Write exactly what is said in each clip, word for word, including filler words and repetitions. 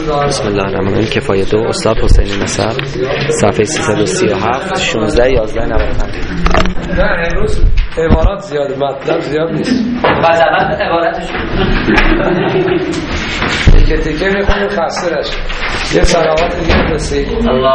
بسم الله الرحمن الرحیم. کفایه دو استاد حسین نصر صفحه سیصد و سی و هفت شانزده یازده نود و پنج. نه امروز عبارات زیاد، مطلب زیاد نیست. از اول عبارتش تیکه تیکه میخونیم خسته نشیم. یه صلوات دیگه بفرستید.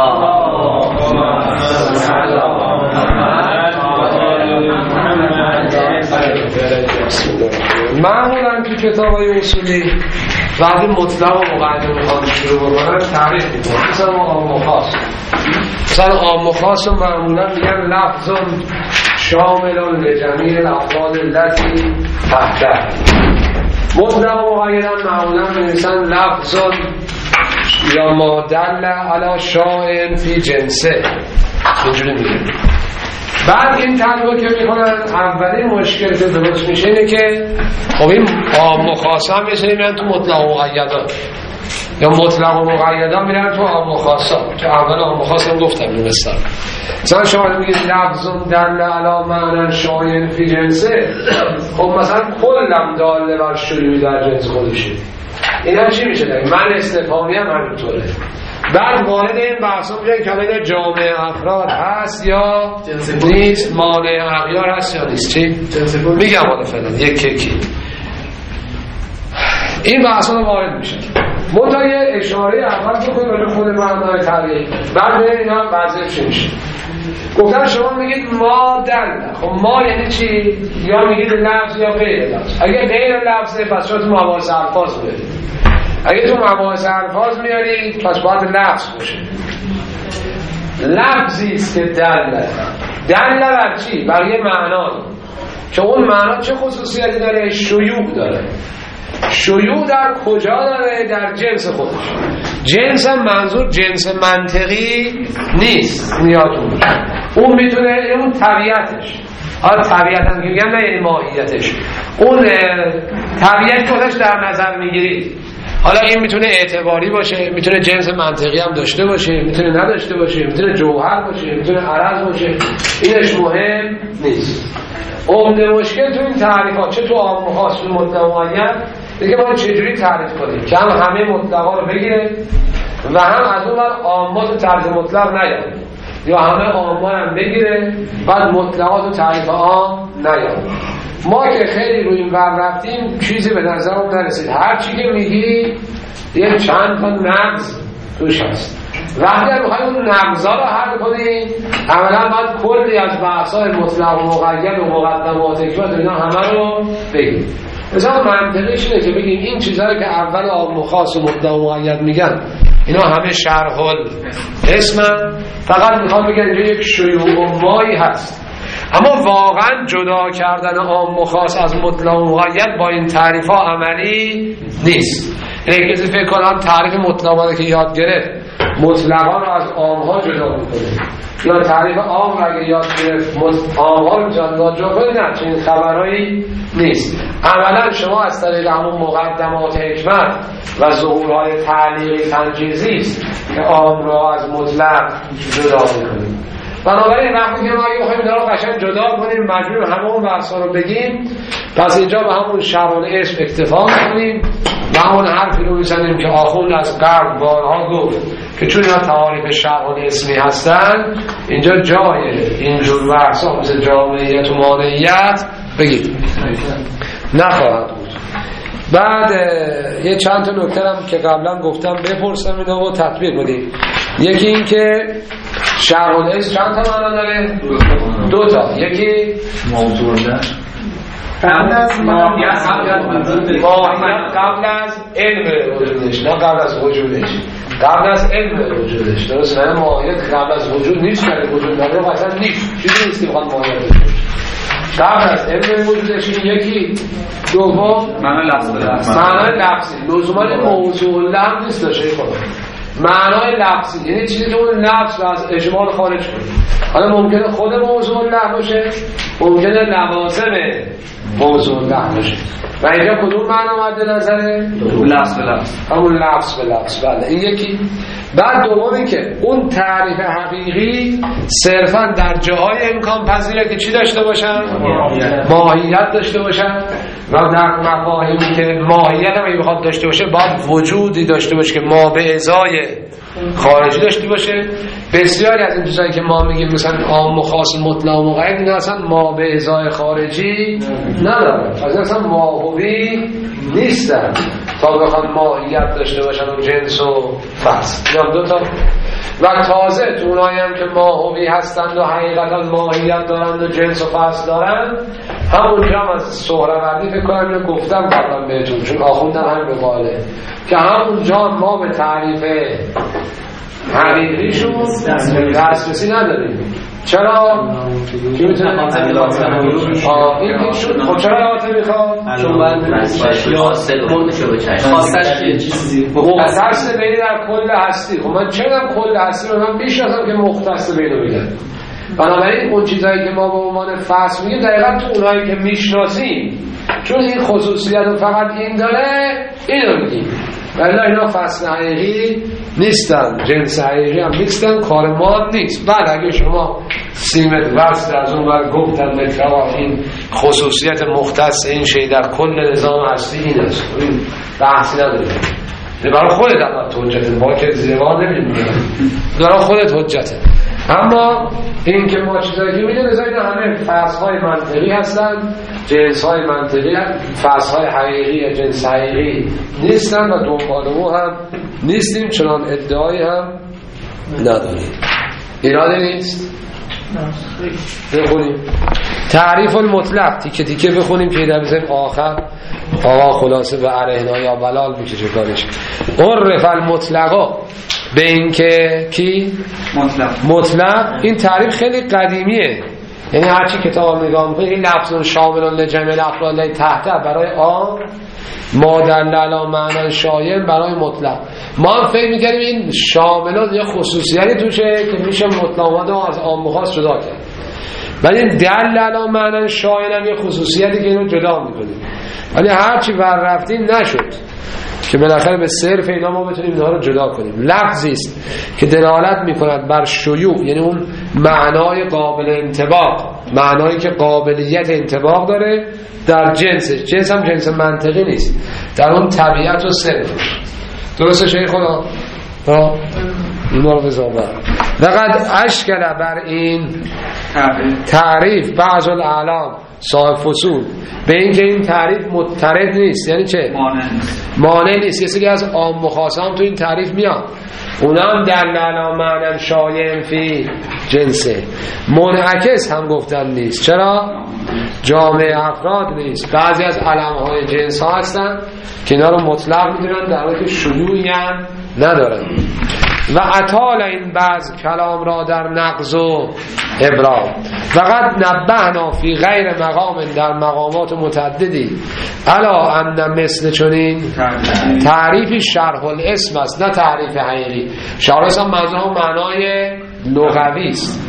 معمولا تو کتابای اصولی وقتی مطلق و مقدم میخوان شروع بکنن تعریف میکنن، مثلا عام و خاص. مثلا عام و خاص رو معمولا میگن لفظ شامل لجمیع الافراد التي تحته. مطلق و مقیدن معمولا می‌نویسن لفظ یا ما دل علی شائع فی جنسه، اینجوری میگن. بعد این تعریف که میکنن اولین مشکل که درست میشه اینه که خب این عام و خاص هم یه سری میرن تو مطلق و مقیدات، یا مطلق و مقیدات میرن تو عام و خاصات. که اول عام و خاص هم گفتم مثلا مثلا شما میگید لفظ دل علی معنی شایع فی جنسه، خب مثلا کلم داله بر شیوع در جنس خودشه، اینا چی میشه؟ من استفهامی هم همینطوره. بعد وارد این بحثا میشه که بین جامعه افراد هست یا نیست، مانع اغیار هست یا نیست. چی؟ میگم حالا فعلا یک یکی این بحثا رو وارد میشه. منتها یه اشاره اول بکنیم به خود معنای تعریف، بعد ببینیم اینا وضعیت چی میشه. گفتن شما میگید ما دل، خب ما یعنی چی؟ یا میگید لفظ یا غیر لفظ. اگه غیر لفظه پس شما تو مباحث الفاظ میارید، اگه تو مباحث الفاظ میارید پس باید لفظ باشه. لفظی است که دل دل بر چی؟ بر یه معنا که اون معنا چه خصوصیتی داره؟ شیوع داره. شیوع در کجا داره؟ در جنس خودش. جنس هم منظور جنس منطقی نیست، نیاتون اون میتونه اون طبیعتش، حالا طبیعت هم که میگن نه یعنی ماهیتش، اون طبیعت خودش در نظر میگیرید. حالا این میتونه اعتباری باشه، میتونه جنس منطقی هم داشته باشه، میتونه نداشته باشه، میتونه جوهر باشه، میتونه عرض باشه، اینش مهم نیست. عمده مشکل تو این تعریفات، چه تو عام و خاص و مطلق و مقید، دیگه ما چجوری تعریف کنیم که هم همه مطلقا رو بگیره و هم از اون ور عامات طرز مطلق نیاد، یا همه عامات هم بگیره بعد مطلقات و تعریف عام نیاد. ما که خیلی روی این ور رفتیم چیزی به نظرم نرسید. هر چی که میگی یه چند تا نقض توش هست. وقتی هم میخوایم اون نقضا رو حل کنیم اولا باید کلی از بحثای مطلق و مقید و مقدمات حکمت اینا همه رو بگیم. مثلا منطقیش اینه که بگیم این چیزهایی که اول عام و خاص و مطلق و مقید میگن اینا همه شرح اسمن، فقط میخوام بگن اینجا یک شیوع و مایی هست. اما واقعا جدا کردن عام و خاص از مطلق و مقید با این تعریف ها عملی نیست. یعنی کسی فکر کنم تعریف مطلقا که یاد گرفت مطلقا رو از عام ها جدا میکنه، یا تعریف عام رو اگه یاد گرفت عام ها رو جدا کنه، نه چنین خبرهایی نیست. اولا شما از طریق همون مقدمات حکمت و ظهورهای تعلیقی تنجیزی است که عام رو از مطلق جدا میکنه. بنابراین وقتی که ما اگه بخوایم اینا رو قشنگ جدا کنیم مجبور همون بحثا رو بگیم، پس اینجا به همون شرح اسم اکتفا کنیم و همون حرفی رو میزنیم که آخوند از قرب بارها گفت که چون اینا تعاریف شرح اسمی هستن اینجا جای اینجور بحثا مثل جامعیت و مانعیت بگید نخواهد بود. بعد یه چند تا نکته هم که قبلا گفتم بپرسم اینا و تطبیق بدیم. یکی این که شرح الاسم چند تا معنا داره؟ دو تا. یکی موضوع ده قبل از ماهیت، قبل از علم وجودش، نه قبل از وجودش، قبل از علم وجودش. درست نه ماهیت قبل از وجود نیست، که وجود نداره اصلا نیست، چیزی نیست که بخواد ماهیت باشه. قبل از علم وجودش یکی. دوم معنی لفظی، معنی لفظی لزوما موضوع لفظ نیست داشه خدا، معنای لفظی یعنی چیزی که اون لفظ رو از اجمال خارج کنه. حالا ممکنه خود موضوع لفظ باشه، ممکنه لوازم موضوع لحظه باشه. و اینجا کدوم معنا مد نظره؟ لفظ به لفظ، همون لفظ به لفظ. بله این یکی. بعد دومی که اون تعریف حقیقی صرفا در جاهای امکان پذیره که چی داشته باشن؟ ماهیت داشته باشن. و در مفاهیمی که ماهیت هم میخواد داشته باشه باید وجودی داشته باشه که ما به ازای خارجی داشته باشه. بسیاری از این چیزایی که ما میگیم مثلا عام و خاص مطلق و مقید، اینا اصلا ما به ازای خارجی نداره، اصلا ماهوی نیستن تا بخواد ماهیت داشته باشن و جنس و فصل یا دو تا. و تازه تو اونایی هم که ماهوی هستند و حقیقتا ماهیت دارند و جنس و فصل دارند، همونجا هم از سهروردی فکر کنم اینو گفتم قبلا بهتون، چون آخوندم همین به قاله که همونجا ما به تعریف حقیقیشون دسترسی نداریم. چرا؟ کی میتونه این شد؟ خب چرا یاته میخواد؟ چون باید مختص بینی در کل هستی. خب من چرا کل هستی رو من میشناسم که مختص بینی رو میگن. بنابراین اون چیزایی که ما به عنوان فصل میگیم دقیقا تو اونایی که میشناسیم، چون این خصوصیت رو فقط این داره اینو میگیم، ولی اینا فصل حقیقی نیستن، جنس حقیقی هم نیستن، کار ما نیست. بعد اگه شما سیمت وصل از اون ور گفتن به کوا این خصوصیت مختص این شی در کل نظام هستی این است، این بحثی نداره، برای خودت هم حجته، ما که زیبا نمیدونیم، برای خودت حجته. اما این که ما چیزایی که میدونیم این همه فصلهای منطقی هستن، جنسهای منطقی هستن، فصلهای حقیقی یا جنس حقیقی نیستن و دنبال او هم نیستیم، چنان ادعایی هم نداریم. ایرادی نیست؟ بخونیم تعریف المطلق تیکه تیکه بخونیم که در بزنیم آخر آقا خلاصه به عرهنا یا بلال میکشه کارش. عرف المطلقا به این که کی؟ مطلق. مطلق این تعریف خیلی قدیمیه، یعنی هرچی کتاب نگاه میکنی این لفظ شامل لجمع الافراد تحت برای آن ما دل علی معنی شایع برای مطلق. ما هم فکر میکنیم این شاملات یا خصوصیتی توشه که میشه مطلقات رو از عام و خاص جدا کرد، ولی این دل علی معنی شایع هم یه خصوصیتی که اینو جدا میکنیم، ولی هرچی ور رفتیم نشد که بالاخره به صرف اینا ما بتونیم اینها رو جدا کنیم. لفظی است که دلالت میکند بر شیوع، یعنی اون معنای قابل انطباق، معنایی که قابلیت انطباق داره در جنسش. جنس هم جنس منطقی نیست، در اون طبیعت و صرف. درسته شیخ خدا؟ ها اینا رو بذار بر لقد اشکل بر این تعریف بعض الاعلام صاحب فصول به این که این تعریف مضطرد نیست. یعنی چه؟ مانع نیست. یه سری از عام و خاص هم تو این تعریف میاد، اونا هم دل علی معنی شایع فی جنسه. منعکس هم گفتن نیست. چرا؟ جامع افراد نیست. بعضی از علمهای جنس ها هستن که اینا رو مطلق میدونن در حالی که شیوعی هم ندارن. و اطال این بعض کلام را در نقض و ابرام فقط نبهنا فی غیر مقام در مقامات متعددی الا ان مثل چنین تعریفی شرح الاسم است، نه تعریف حقیقی. شرح الاسم منظور معنای لغوی است.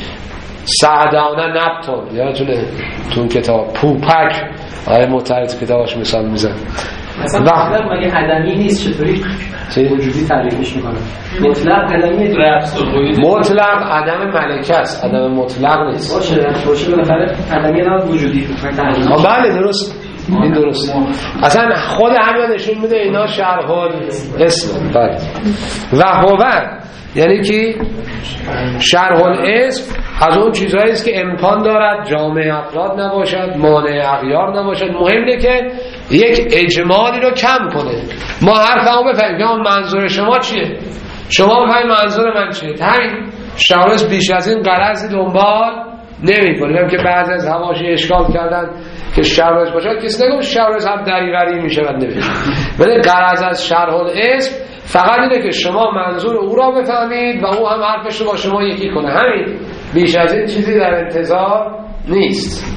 سعدانه نبتون یادتونه تو کتاب پوپک آیه متعرض کتابش مثال میزن. مثلا مطلق مگه عدمی نیست؟ چطوری وجودی تعریفش میکنه؟ مطلق عدمی رفض مطلق عدم ملکه است، عدم مطلق نیست. باشه باشه بالاخره عدمی نه وجودی. بله درست، این درست. اصلا خود همین نشون میده اینا شرح الاسم. بله. و هو یعنی که شرح الاسم از اون چیزهایی است که امکان دارد جامع افراد نباشد، مانع اغیار نباشد. مهمه که یک اجمالی رو کم کنه. ما حرفمو بفهمیم که منظور شما چیه، شما بفهمید منظور من چیه. همین شرح بیش از این غرضی دنبال نمی‌کنیم که بعضی از حواشی اشکال کردن که شرح باشه. کسی نگه شرح هم دریوری میشه و نمیشه. ولی غرض از شرح الاسم فقط اینه که شما منظور او را بفهمید و او هم حرفش رو با شما یکی کنه. همین، بیش از این چیزی در انتظار نیست.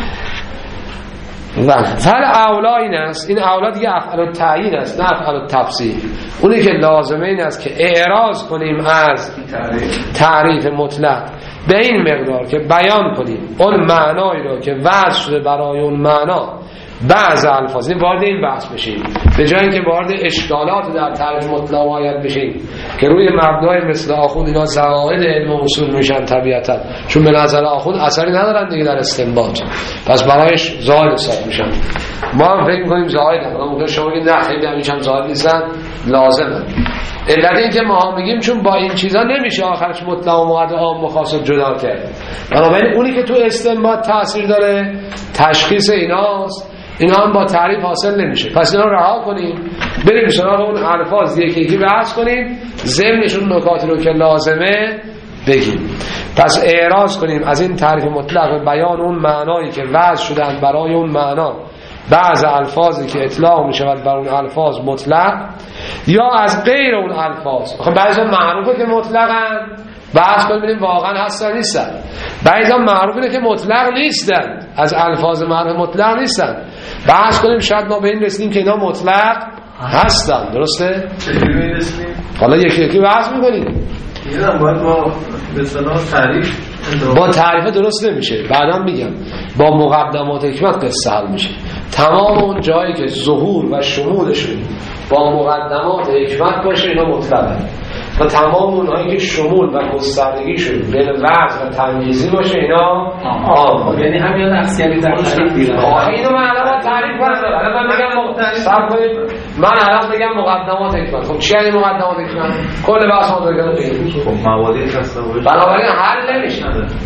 و فعل اولا این است، این اولا دیگه افعال التعیین است نه افعال التفصیل. اونی که لازمه این است که اعراض کنیم از تعریف مطلق به این مقدار که بیان کنیم اون معنایی را که وضع شده برای اون معنا بعض الفاظ. وارد این بحث بشیم به جای اینکه وارد اشکالات در تعریف مطلق و آیت بشیم که روی مبنای مثل آخوند اینا زوائد علم و اصول میشن طبیعتا، چون به نظر آخوند اثری ندارن دیگه در استنباط، پس برایش زائد حساب میشن. ما هم فکر میکنیم زائد هم، ممکن شما بگید نه خیلی همیشه هم زائد نیستن، لازمه. علت این که ما هم میگیم چون با این چیزا نمیشه آخرش مطلق و مقید عام و خاص جدا کرد. بنابراین اونی که تو استنباط تاثیر داره تشخیص ایناست، اینا هم با تعریف حاصل نمیشه. پس اینا رها کنیم، بریم سراغ اون الفاظ یکی یکی بحث کنیم، ضمنشون نکاتی رو که لازمه بگیم. پس اعراض کنیم از این تعریف مطلق بیان اون معنایی که وضع شدن برای اون معنا بعض الفاظی که اطلاق میشود بر اون الفاظ مطلق، یا از غیر اون الفاظ. خب بعضی معروفه که مطلقن، بحث کنیم ببینیم واقعا هستن نیستن. بعضی معروفه که مطلق نیستن، از الفاظ معروف مطلق نیستن، بحث کنیم شاید ما به این رسیدیم که اینا مطلق هستن. درسته؟ چجوری رسیدیم؟ حالا یکی یکی بحث میکنیم. میدونم باید با به اصطلاح تعریف با تعریف درست نمیشه، بعدم میگم با مقدمات حکمت قصه حل میشه. تمام اون جایی که ظهور و شمولشون با مقدمات حکمت باشه اینا مطلقه، و تمام اونهایی که شمول و گستردگیشون بین وضع و تمییزی باشه اینا عام. یعنی همین اصلی در تعریف دیگه. آخه اینو من الان تعریف کنم، الان من میگم صبر کنید، من الان میگم مقدمات حکمت. خب چی یعنی مقدمات حکمت؟ کل بحث ما داریم بگیم. خب موادی تصور بنابراین حل نمیشه.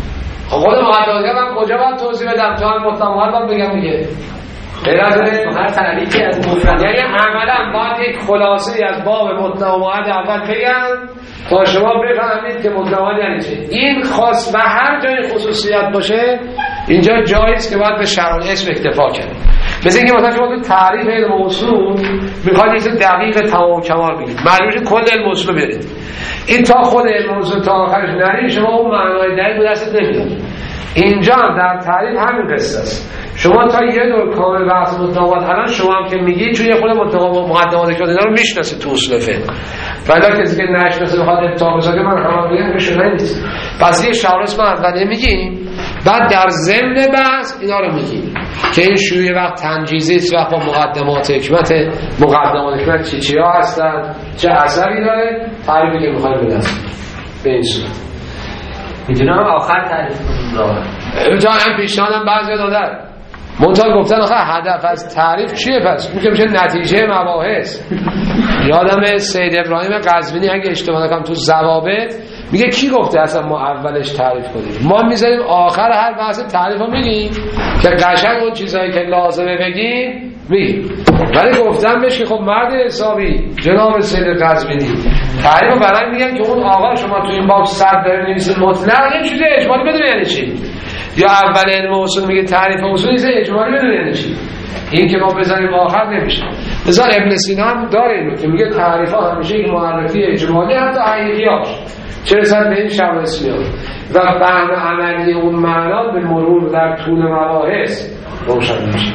خب خود مقدمات من کجا باید توضیح بدم؟ تو هم مطلق باید بگم دیگه. غیر از هر تعریفی از مفرد، یعنی عملا باید یک خلاصه از باب مطلق و مقید اول بگم تا شما بفهمید که مطلق و مقید یعنی چی. این خاص و هر جای خصوصیت باشه اینجا جایز که باید به شرع اسم اکتفا کنید. مثل اینکه مثلا شما تو تعریف علم اصول میخواید یه دقیق تمام کمال بگید، معلومه کل علم اصول رو برید، این تا خود علم اصول تا آخرش نرید شما اون معنای دقیق به دستت نمیاد. اینجا در تعریف همین قصه است. شما تا یه دور کامل بحث مطلقات الان شما هم که میگید چون یه خود مطلقات مقدمات که اینا رو میشناسید تو اصول فقه، ولی کسی که نشناسه بخواد ابطاق بزنه من هم میگم که شما نیست. پس یه شرایط ما اولی میگیم، بعد در ضمن بحث اینا رو میگیم که این شروع وقت تنجیزی وقت با مقدمات حکمت، مقدمات حکمت چی چیا هستن، چه اثری داره، تعریفی که میخوایم بدیم به این صورت. میدونم آخر تعریف کنیم راه. جا هم پیشنهادم بعضی دادن. منتها گفتن آخه هدف از تعریف چیه؟ پس میگه میشه نتیجه مباحث. یادم سید ابراهیم قزوینی اگه اشتباه نکنم تو ضوابط میگه کی گفته اصلا ما اولش تعریف کنیم، ما میذاریم آخر هر بحث تعریف رو میگیم که قشنگ اون چیزایی که لازمه بگیم میگیم. ولی گفتم بهش که خب مرد حسابی جناب سید قزوینی تعریف رو برای میگن که اون آقا شما تو این باب صد داره نویسید مطلق یه چیز اجمالی بدون یعنی چی، یا اول علم اصول میگه تعریف اصول نیست اجمالی بدون یعنی چی، این که ما بذاریم آخر نمیشه. مثلا ابن سینا هم داره اینو که میگه تعریف ها همیشه یک معرفی اجمالی حتی حقیقیاش چه رسد به این شب اسمیان و فهم عملی اون معنا به مرور در طول مباحث روشن میشه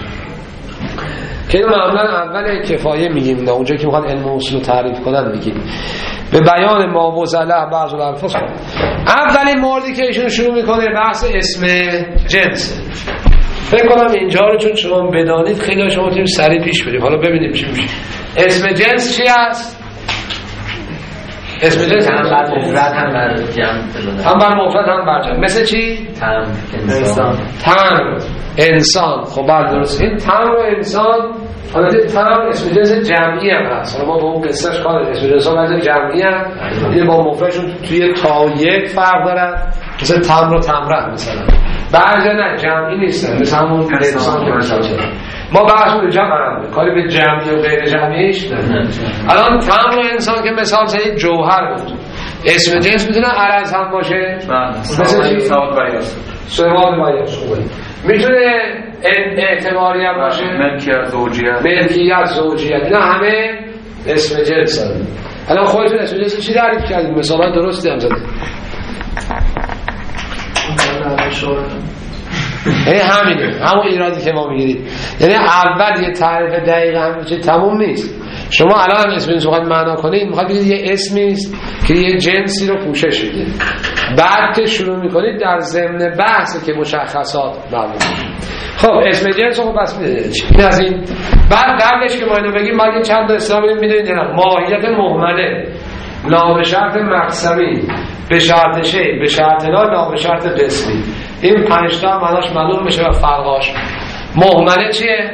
که اینو معمولا اول کفایه میگیم، نه اونجا که میخواد علم اصول رو تعریف کنن میگیم به بیان ما وزله بعض الالفاظ کنن. اولین موردی که ایشون شروع میکنه بحث اسم جنس. فکر کنم اینجا رو چون شما بدانید خیلی شما تیم سریع پیش بریم. حالا ببینیم چی میشه. اسم جنس چی هست؟ اسم جنس هم بر مفرد هم بر جمع، هم بر مفرد هم بر جمع. مثل چی؟ تم انسان. تم انسان. خب بر درست این تم و انسان البته تم اسم جنس جمعی هم هست. حالا ما با اون قصهش کار اسم جنس ها جمعی هم این با مفردشون توی تا یک فرق دارن، مثل تم رو تمرن مثلا بعضی نه جمعی نیستن، مثل همون انسان که مثلا ما بحث رو جمع برم کاری به جمعی و غیر جمعیش نه. الان تم و انسان که مثال زدید جوهر بود، اسم جنس میتونه عرض هم باشه مثل چی؟ سواد بیاس سواد بیاس خوبه، میتونه اعتباری هم باشه ملکیت زوجیت ملکیت زوجیت، اینا همه اسم جنس هم. الان خودتون اسم جنس چی تعریف کردید؟ مثلا درستی هم زدید یعنی همینه، همون ایرادی که ما میگیرید. یعنی اول یه تعریف دقیق همین چیز تموم نیست. شما الان هم اسم جنس رو معنا کنید، میخواد بگید یه اسمی است که یه جنسی رو پوشش میده. بعد که شروع میکنید در ضمن بحث که مشخصات معلوم. خب اسم جنس رو بس میدونید این از این. بعد قبلش که ما اینو بگیم باید چند تا اصطلاح میدونید نه ماهیت مهمله، لا به شرط مقسمی، به شرط شی، به شرط لا، لا به شرط قسمی. این پنج تا معناش معلوم بشه و فرقاش. مهمله چیه؟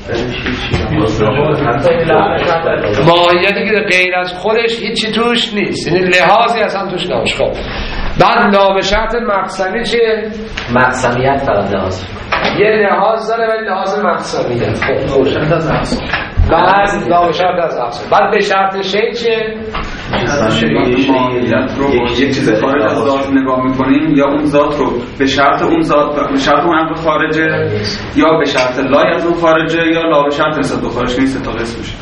ماهیتی که غیر از خودش هیچی توش نیست، یعنی لحاظی اصلا توش نباشه. خب بعد لا به شرط مقسمی چیه؟ مقسمیت فقط لحاظ یه لحاظ داره ولی لحاظ مقسمیت. خب شرط از اصل. بعد لا به شرط از اصل. بعد به شرط شی چیه؟ ماهیت رو با یک چیز خارج از ذات نگاه میکنیم، یا اون ذات رو به شرط اون ذات، به شرط اون امر خارجه، یا به شرط لای از اون خارجه، یا لا به شرط نسبت به خارج نیست تا قسم میشه.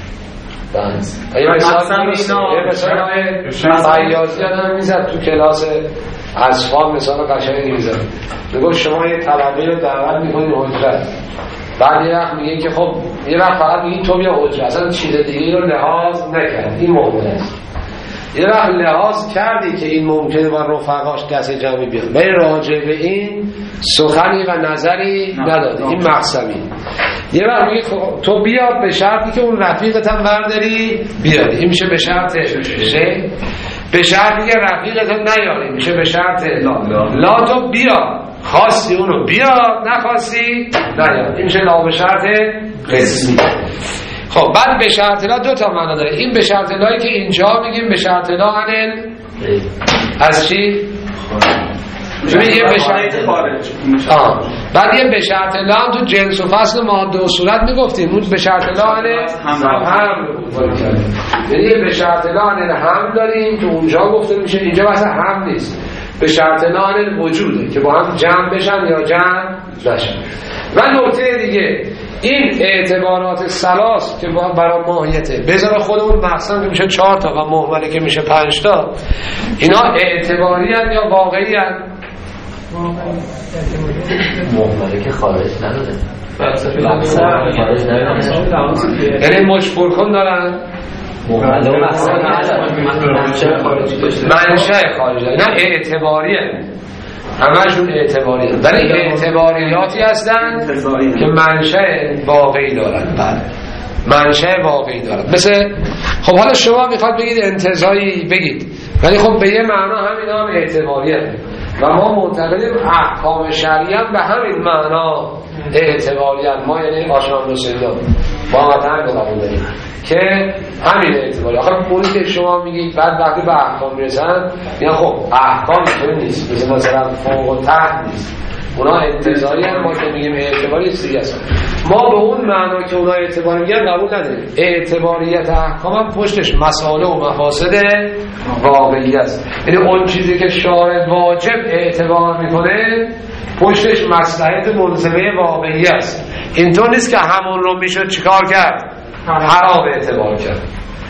یه مثال فیاضی آدم میزد تو کلاس اصفان، مثال قشنگی میزد، میگو شما یه طبقه رو دعوت میکنید حجرت، بعد یه وقت میگه که خب یه وقت فقط میگی تو بیا حجرت، اصلا چیز دیگه رو لحاظ نکرد، این مهمه است. یه وقت لحاظ کردی که این ممکنه با رفقاش دست جمعی بیاد، ولی راجع به این سخنی و نظری ندادی، این مقسمی. یه وقت میگه تو بیا به شرطی که اون رفیقت هم برداری بیاری، این میشه به شرط شه. به شرطی که رفیقت نیاری میشه به شرط لا. لا تو بیا، خواستی اونو بیا، نخواستی نیار، این میشه لا به شرط قسمی. خب بعد به شرط لا دو تا معنا داره. این به شرط لایی که اینجا میگیم به شرط لا انل از چی؟ چون یه به شرط خارج. آه. بعد یه به شرط لا هم تو جنس و فصل ماده و صورت میگفتیم، اون به شرط لا انل هم یعنی یه به شرط لا انل هم داریم که اونجا گفته میشه، اینجا مثلا هم نیست، به شرط لا انل وجوده که با هم جمع بشن یا جمع نشن. و نکته دیگه این اعتبارات سلاس که برای ماهیته بذاره خودمون مقسم که میشه چهار تا و مهمله که میشه پنج تا، اینا اعتباری هست یا واقعی هست؟ مهمله که خارج نداره، یعنی مشبور کن دارن مهمله و مقسم منشأ خارجی داشته، منشأ خارجی داره، نه اعتباریه، همشون اعتباریه، ولی اعتباریاتی هستن که منشأ واقعی دارن. بله منشأ واقعی دارن. مثل خب حالا شما میخواد بگید انتزاعی بگید، ولی خب به یه معنا همینا هم اعتباریه و ما معتقدیم احکام شرعی هم به همین معنا اعتباریه. ما یعنی آشنام رسیدان با مطمئن قبول داریم که همین اعتباری. آخه پولی که شما میگید بعد وقتی به احکام میرسن یا خب احکام اینطوری نیست، مثل مثلا فوق و تحت نیست، اونا انتظاری هم ما که میگیم اعتباری دیگه است. ما به اون معنا که اونا اعتباری میگن قبول نداریم. اعتباریت احکام هم پشتش مسائل و مفاسد واقعی است، یعنی اون چیزی که شارع واجب اعتبار میکنه پشتش مصلحت ملزمه واقعی است. اینطور نیست که همون رو میشد چیکار کرد؟ حرام اعتبار کرد.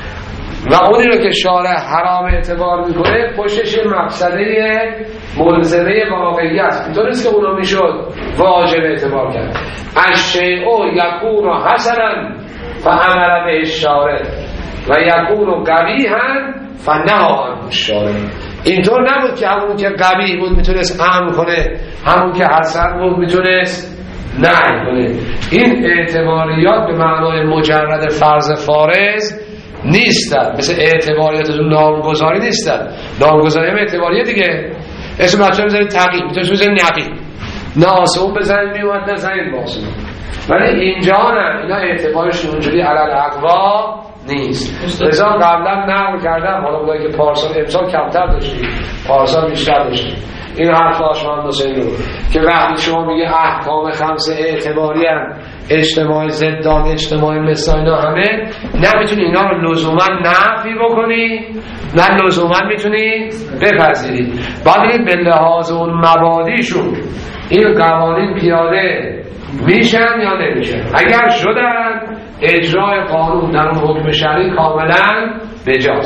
و اونی رو که شارع حرام اعتبار میکنه پشتش مقصده ملزمه واقعی است. اینطور نیست که اون رو میشد واجب اعتبار کرد. الشیء یکون حسنا فامر به الشارع و یکون قبیحا فنهی عنه الشارع. اینطور نبود که همون که قبیح بود میتونست امر کنه، همون که حسن بود میتونست نهی کنه. این اعتباریات به معنای مجرد فرض فارض نیستن، مثل اعتباریات نامگذاری نیستن. نامگذاری هم اعتباریه دیگه. اسم بچه بزنید تقییم، میتونید بزنید نقیم، نه آسمون بزنید میومد، نه زنید با آسمون. ولی اینجا نه، اینا اعتبارش اونجوری علل اقوا نیست. لذا قبلا نقل کردم، حالا بودایی که پارسال امسال کمتر داشتیم، پارسال بیشتر داشتیم. این حرف آشمان حسین رو که وقتی شما میگه احکام خمسه اعتباری هم اجتماع زدان، اجتماع مثل اینا همه، نمیتونی اینا رو لزوما نفی بکنی، نه لزوما میتونی بپذیری. باید به لحاظ اون مبادیشون این قوانین پیاده میشن یا نمیشن. اگر شدن اجرای قانون در اون حکم شرعی کاملا بجاست.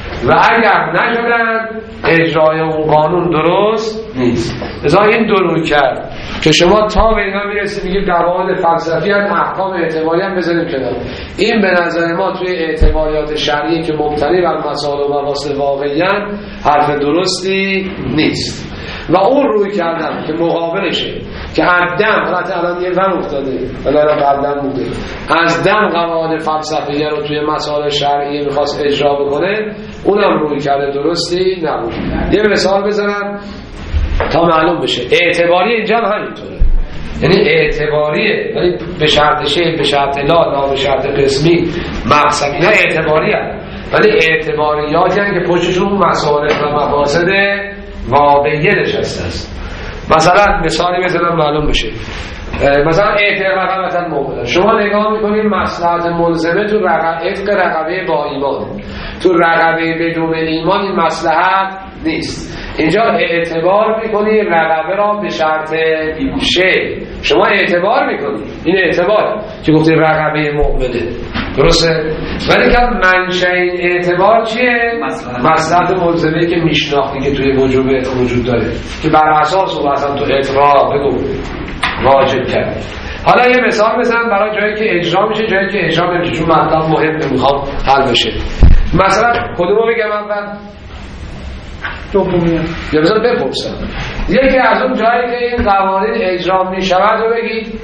و اگر نشدن اجرای اون قانون درست نیست. لذا این درو کرد که شما تا به اینا میرسید میگید قواعد فلسفی هم احکام اعتباری هم بذاریم کنار. این به نظر ما توی اعتباریات شرعی که مبتنی بر مسائل و مباحث واقعیاً حرف درستی نیست. و اون روی کردن که مقابلشه که از دم حالت الان یه ون افتاده ولی الان قبلا بوده از دم قواعد فلسفیه رو توی مسائل شرعی میخواست اجرا بکنه، اونم روی کرده درستی نبود. یه مثال بزنم تا معلوم بشه. اعتباری اینجا هم همینطوره، یعنی اعتباریه، یعنی به شرط شیء، به شرط لا، لا به شرط قسمی، مقصد اینا اعتباری هست، ولی اعتباریاتی هست که پشتشون مسائل و مقاصد واقعیه نشسته است. مثلا مثالی بزنم معلوم بشه. مثلا اعتبار موقع شما نگاه میکنید مصلحت ملزمه تو رقبه افق رقبه با ایمان، تو رقبه بدون ایمان این مصلحت نیست. اینجا اعتبار میکنی رقبه را به شرط شیء، شما اعتبار میکنی، این اعتبار که گفتی رقبه مؤمنه، درسته؟ ولی که منشأ این اعتبار چیه؟ مصلحت ملزمه که میشناختی که توی وجوب وجود داره که بر اساس او اصلا تو اطراق بگو واجب کرد. حالا یه مثال بزنم برای جایی که اجرا میشه، جایی که اجرا نمیشه، چون مطلب مهمه میخوام حل بشه. مثلا کدومو بگم اول؟ دومیه. یا بذار بپرسم یکی از اون جایی که این قوانین اجرا میشود رو بگید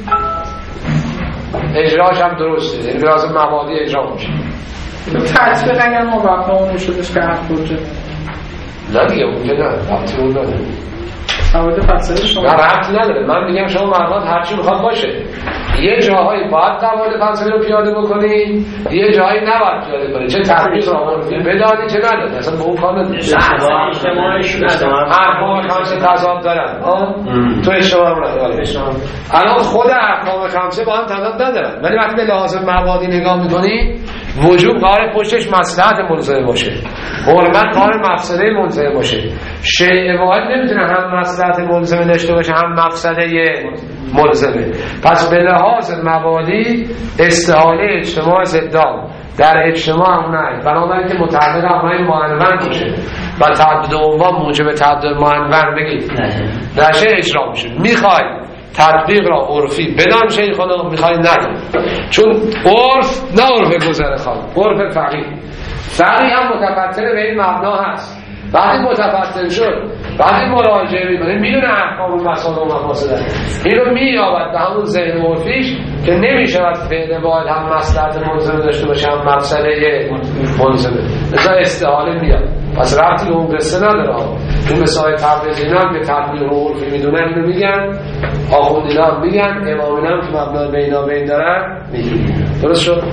اجراش هم درسته، یعنی لازم مبادی اجرا میشه. تطبیق اگر موقع اون شدش که حق برجه نه دیگه اون که نه ربطی اون نداره، قواعد فلسفی شما نه ربطی نداره. من میگم شما مردان هرچی میخواد باشه، یه جاهایی باید قواعد فلسفی رو پیاده بکنی، یه جایی نباید پیاده کنی، چه تطبیق رو بدانی چه نداری، اصلا به اون کار نداری. احکام خمسه تضاد دارن، تو اشتباه رو نداری. الان خود احکام خمسه با هم تضاد ندارن، ولی وقتی به لحاظ مبادی نگاه میکنی وجوب قرار پشتش مصلحت ملزمه باشه، حرمت قرار مفسده ملزمه باشه. شیء واحد نمیتونه هم مصلحت ملزمه داشته باشه هم مفسده ملزمه. پس به لحاظ مبادی استحاله اجتماع ضدان در اجتماع هم نه، بنابراین که متعلق امرای معنون باشه و تعدد عنوان موجب تعدد معنون بگید نشه اجرا میشه. میخوای تطبیق را عرفی بدان شیخانا، میخوای نداری، چون عرف نه عرف گذر خان، عرف فقیه. فقیه هم متفتر به این مبنا هست. وقتی متفتر شد وقتی مراجعه میکنه میدونه احکام و مسائل و مفاسد هست، این رو مییابد به همون ذهن عرفیش که نمیشود فعل باید هم مصلحت ملزمه داشته باشه هم مفسده ملزمه، لذا استحاله میاد. پس ربطی به اون قصه نداره. این مسائل تبریزی اینا هم که تطبیق رو عرفی میدونن اینو میگن، آخوندینا هم میگن، امامینا هم که مبنا بینا بین دارن میگن. درست شد؟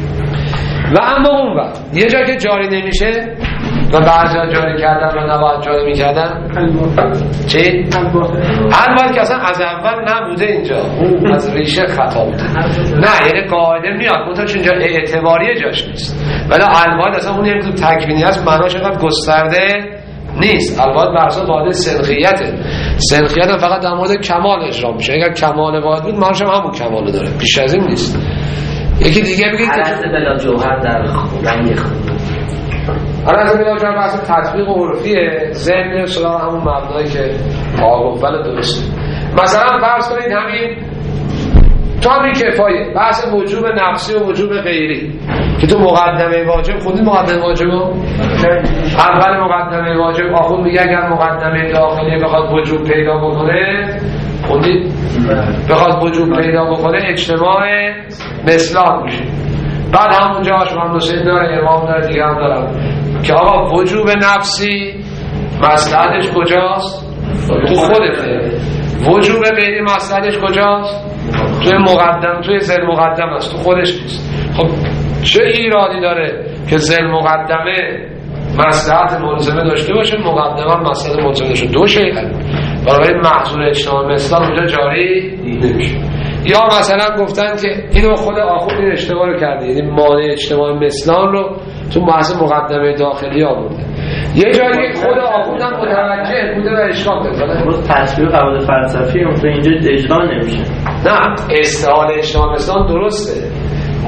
و اما اون وقت یه جا که جاری نمیشه و بعضی جاری کردن و نباید جاری میکردن چی؟ البته که اصلا از اول نبوده اینجا، اون از ریشه خطا بوده. نه یعنی قاعده میاد منطقه چون اینجا اعتباری جاش نیست، ولی البته اصلا اون یک تکوینی هست، معناش اینقدر گسترده نیست. البته بر اساس قاعده سنخیته، سنخیت هم فقط در مورد کمال اجرا میشه. اگر کمال واحد بود معناش هم همون کمال داره، بیش از این نیست. یکی دیگه بگید عرض بلا جوهر در رنگ خود. عرض بلا جوهر بحث تطبیق عرفیه، ذهن سراغ همون مبنایی که آقابل درسته. مثلا فرض کنید همین تو همین کفایه بحث وجوب نفسی و وجوب غیری که تو مقدمه واجب خودی مقدمه واجب اول مقدمه واجب آخون میگه اگر مقدمه داخلی بخواد وجوب پیدا بکنه خوندید بخواد وجوب پیدا بکنه اجتماع مثلان میشه. بعد همونجا آشمان نسید داره، امام داره، دیگه هم دارم که آقا وجوب نفسی مصلحتش کجاست؟ تو خودته. وجوب غیری مصلحتش کجاست؟ توی مقدم، توی ذل مقدم است، تو خودش نیست. خب چه ایرادی داره که ذل مقدمه مصلحت ملزمه داشته باشه، مقدمه مصلحت ملزمه داشته دو شیء، برای محصول اجتماع مثلا اونجا جاری نمیشه. یا مثلا گفتن که اینو خود آخوند این اشتباه رو کرده، یعنی مانع اجتماع مثلان رو تو محض مقدمه داخلی آورده. یه جایی خود آخوند هم متوجه بوده و اشکال داره. باز تصویر قواعد فلسفی اون اینجا اجرا نمیشه. نه استعاره اجتماع مثلان درسته،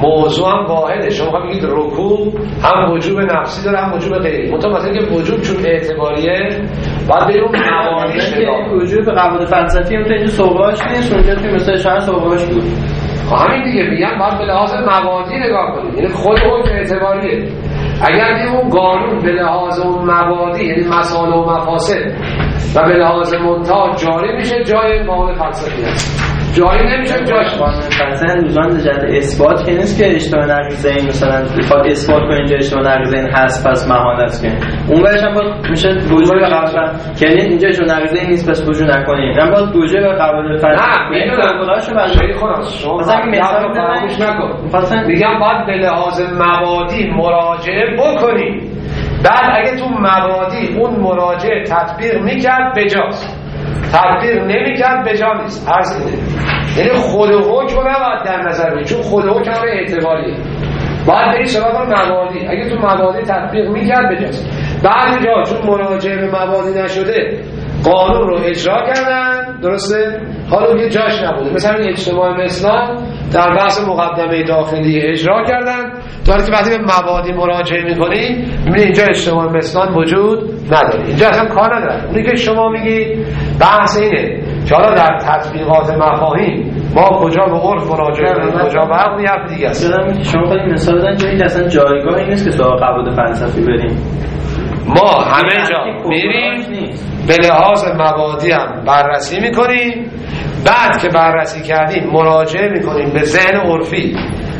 موضوع هم واحده. شما بگید رکوع هم وجوب نفسی داره هم وجوب غیری. منتها مثلا که وجوب چون اعتباریه باید بریم موانعش نگاه کنیم. وجوب قواعد فلسفی هم تو اینجا صحبه‌اش نیست، اونجا تو مثلا شهر صحبه‌اش بود. همین دیگه میگم باید به لحاظ مبادی نگاه کنیم. یعنی خود حکم اعتباریه. اگر که اون قانون به لحاظ اون مبادی یعنی مسائل و مفاسد و به لحاظ منتها جاری میشه، جای قانون فلسفی هست. جاری نمیشه جاش. قانون فلسفی لزوما جهت اثبات که نیست که اشتباه نقیضه این مثلا بخواد اثبات کنه اینجا اشتباه نقیضه این هست پس محال است که اون برش هم باید میشه وجود قواعد که اینجا اشتباه نقیضه نیست پس وجود نکنیم. من باید وجود قواعد فلسفی نه میدونم شیخ خودم شما مثلا مثال فراموش نکن. میگم باید به لحاظ مبادی مراجعه بکنی. بعد اگه تو مبادی اون مراجعه تطبیق میکرد بجاست، تطبیق نمیکرد بجا نیست. عرض کنید یعنی خود حکم رو نباید در نظر بگیرید چون خود حکم اعتباریه. باید بری سراغ مبادی. اگه تو مبادی تطبیق میکرد بجاست. بعد جا چون مراجعه به مبادی نشده قانون رو اجرا کردن، درسته؟ حالا که جاش نبوده. مثلا اجتماع اسلام در بحث مقدمه داخلی اجرا کردن، در که وقتی به مبادی مراجعه میکنی میبینی اینجا اجتماع اسلام وجود نداره، اینجا اصلا کار نداره. اونی که شما میگی بحث اینه که حالا در تطبیقات مفاهیم ما کجا به عرف مراجعه کنیم کجا به عقل، یه دیگه است. شما خیلی مثال بدن جایی که اصلا جایگاهی نیست که سراغ قواعد فلسفی بریم. ما همه جا میریم به لحاظ مبادی هم بررسی میکنیم، بعد که بررسی کردیم مراجعه میکنیم به ذهن عرفی.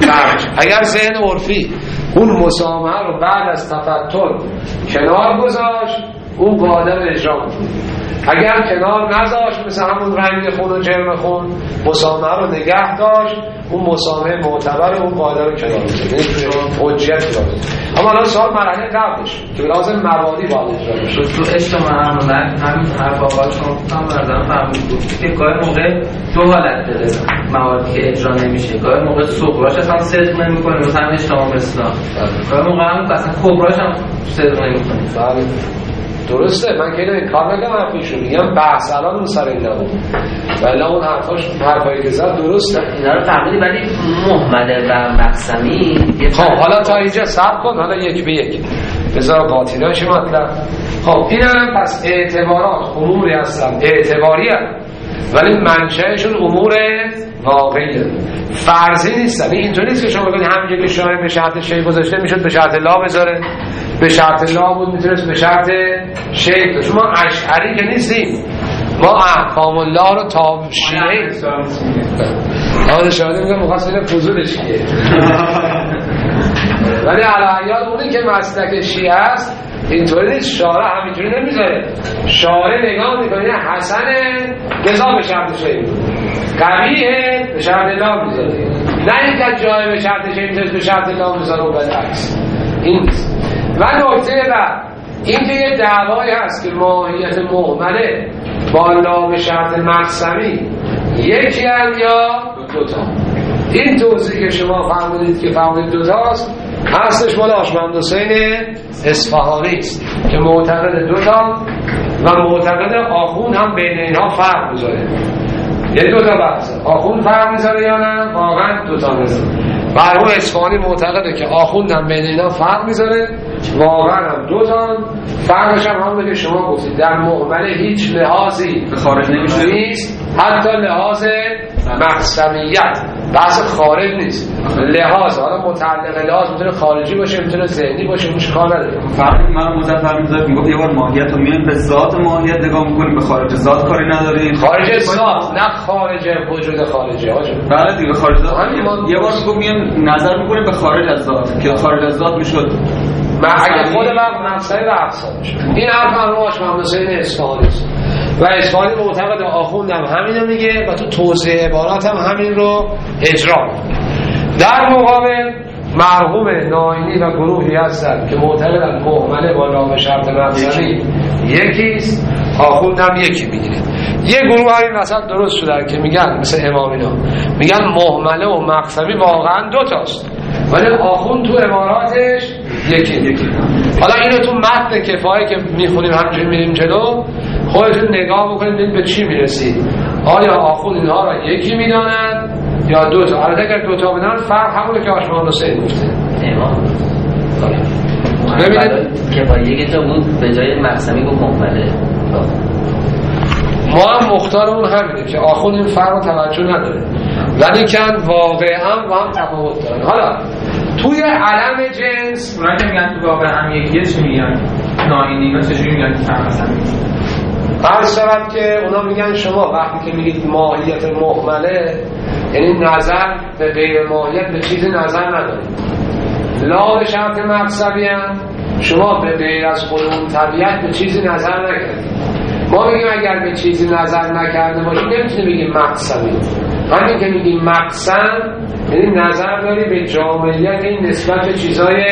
اگر ذهن عرفی اون مسامحه رو بعد از تفتر کنار گذاشت اون قاعده رو اجرا میکنیم. اگر کنار نذاشت مثل همون رنگ خون و جرم خون مسامحه رو نگه داشت اون مسامحه معتبر اون قاعده رو کنار میذاره، یعنی حجیت کنار. اما الان سوال مرحله قبلش که لازم مبادی باید اجرا بشه. تو اجتماع عموما همین حرف آقا شما هم بردارم فرمود بود که گاهی موقع دو حالت داره موادی که اجرا نمیشه. گاهی موقع صغراش اصلا صدق نمیکنه مثلا اجتماع اسلام، گاهی موقع هم اصلا کبراش هم صدق نمیکنه. بله درسته، من که این کار نگم حرفیشون میگم بحث الان اون سر این نبود ولی اون حرفاش حرفایی که زد درسته. اینا رو فهمیدی ولی محمله و مقسمی. خب حالا تا اینجا صبر کن، حالا یک به یک بذار قاطیناش مطلب. خب این هم پس اعتبارات اموری هستن اعتباری هستن ولی منشأشون امور واقعیه، فرضی نیستن. اینطوری نیست که شما بگید همینجوری که شاعر به شرط شی گذاشته میشد به شرط لا بذاره، به شرط لا بود میتونست به شرط شی بذاره. شما اشعری که نیستیم، ما احکام الله رو تا شیعه آده شاهده میگم مخواست بگم فضولش کیه ولی علیه اونی که مسلک شیعه است اینطوری نیست. شارع همینجوری نمیذاره، شارع نگاه میکنه حسنه لذا به شرط شیعه قویه به شرط لا میذاره، نه اینکه جای به شرط شیعه میذاره به شرط لا میذاره و بالعکس. این و نکته بعد این که یه دعوایی هست که ماهیت مهمله با لا به شرط مقسمی یکی هم یا دوتا. این توضیح که شما فهمیدید که فهمید دوتاست هستش مال آشمند حسین اصفهانی است که معتقد دوتا و معتقد آخوند هم بین اینها فرق میذاره. یه دوتا بحثه، آخوند فرق میذاره یا نه واقعا دوتا میذاره. برای اصفهانی معتقده که آخوند هم بین اینها فرق میذاره واقعا هم دوتا. فرقش هم همونه که شما گفتید در معامله هیچ لحاظی به خارج نمیشه نیست، حتی لحاظ مقسمیت بحث خارج نیست. لحاظ حالا متعلق لحاظ میتونه خارجی باشه میتونه ذهنی باشه مش کار نداره. فرقی من مظفر میذاره میگه یه بار ماهیت رو میایم به ذات ماهیت نگاه میکنیم، به خارج ذات کاری نداریم. خارج ذات نه خارج وجود خارجی آجا. بله دیگه خارج ذات یه بار میگم میایم نظر میکنیم به خارج از ذات که خارج از ذات میشد ما اگه خود وقت نفسایی و اقصا باشه. این حرف هم رو آشمند حسین اصفهانی است و اصفهانی معتقد آخوندم همینو میگه و تو توضیح عبارات هم همین رو اجرا. در مقابل مرحوم ناینی و گروهی هستن که معتقدن مهمله با لا به شرط مقسمی یکیست، آخوندم یکی میگیره. یه گروه های مثلا درست شدن که میگن مثل امامینا میگن مهمله و مقسمی واقعا دوتاست ولی آخوند تو عباراتش یکی یکی. حالا اینو تو متن کفایه که میخونیم همینجوری میریم جلو خودتون نگاه بکنید ببینید به چی میرسید. آیا آخوند اینها را یکی میدانند یا دو تا. البته اگر دو تا بدن فرق همونه که آشمان حسین گفته. امام ببینید کفایه که جا بود به جای مقسمی گفت محمله. ما هم مختارمون همینه که آخون این فرق رو توجه نداره، ولی که واقعا با هم تفاوت دارن. حالا توی علم جنس اونا که میگن تو واقع هم یکیه چی میگن؟ ناینی اینا چجوری میگن که فرق مثلا عرض شود که اونا میگن شما وقتی که میگید ماهیت محمله یعنی نظر به غیر ماهیت به چیزی نظر ندارید. لا به شرط مقصدی هم شما به غیر از خود اون طبیعت به چیزی نظر نکردید. ما بگیم اگر به چیزی نظر نکرده باشیم نمیتونیم بگیم مقصدی. همین که میگیم مقصد یعنی نظر داری به جامعیت این نسبت به چیزای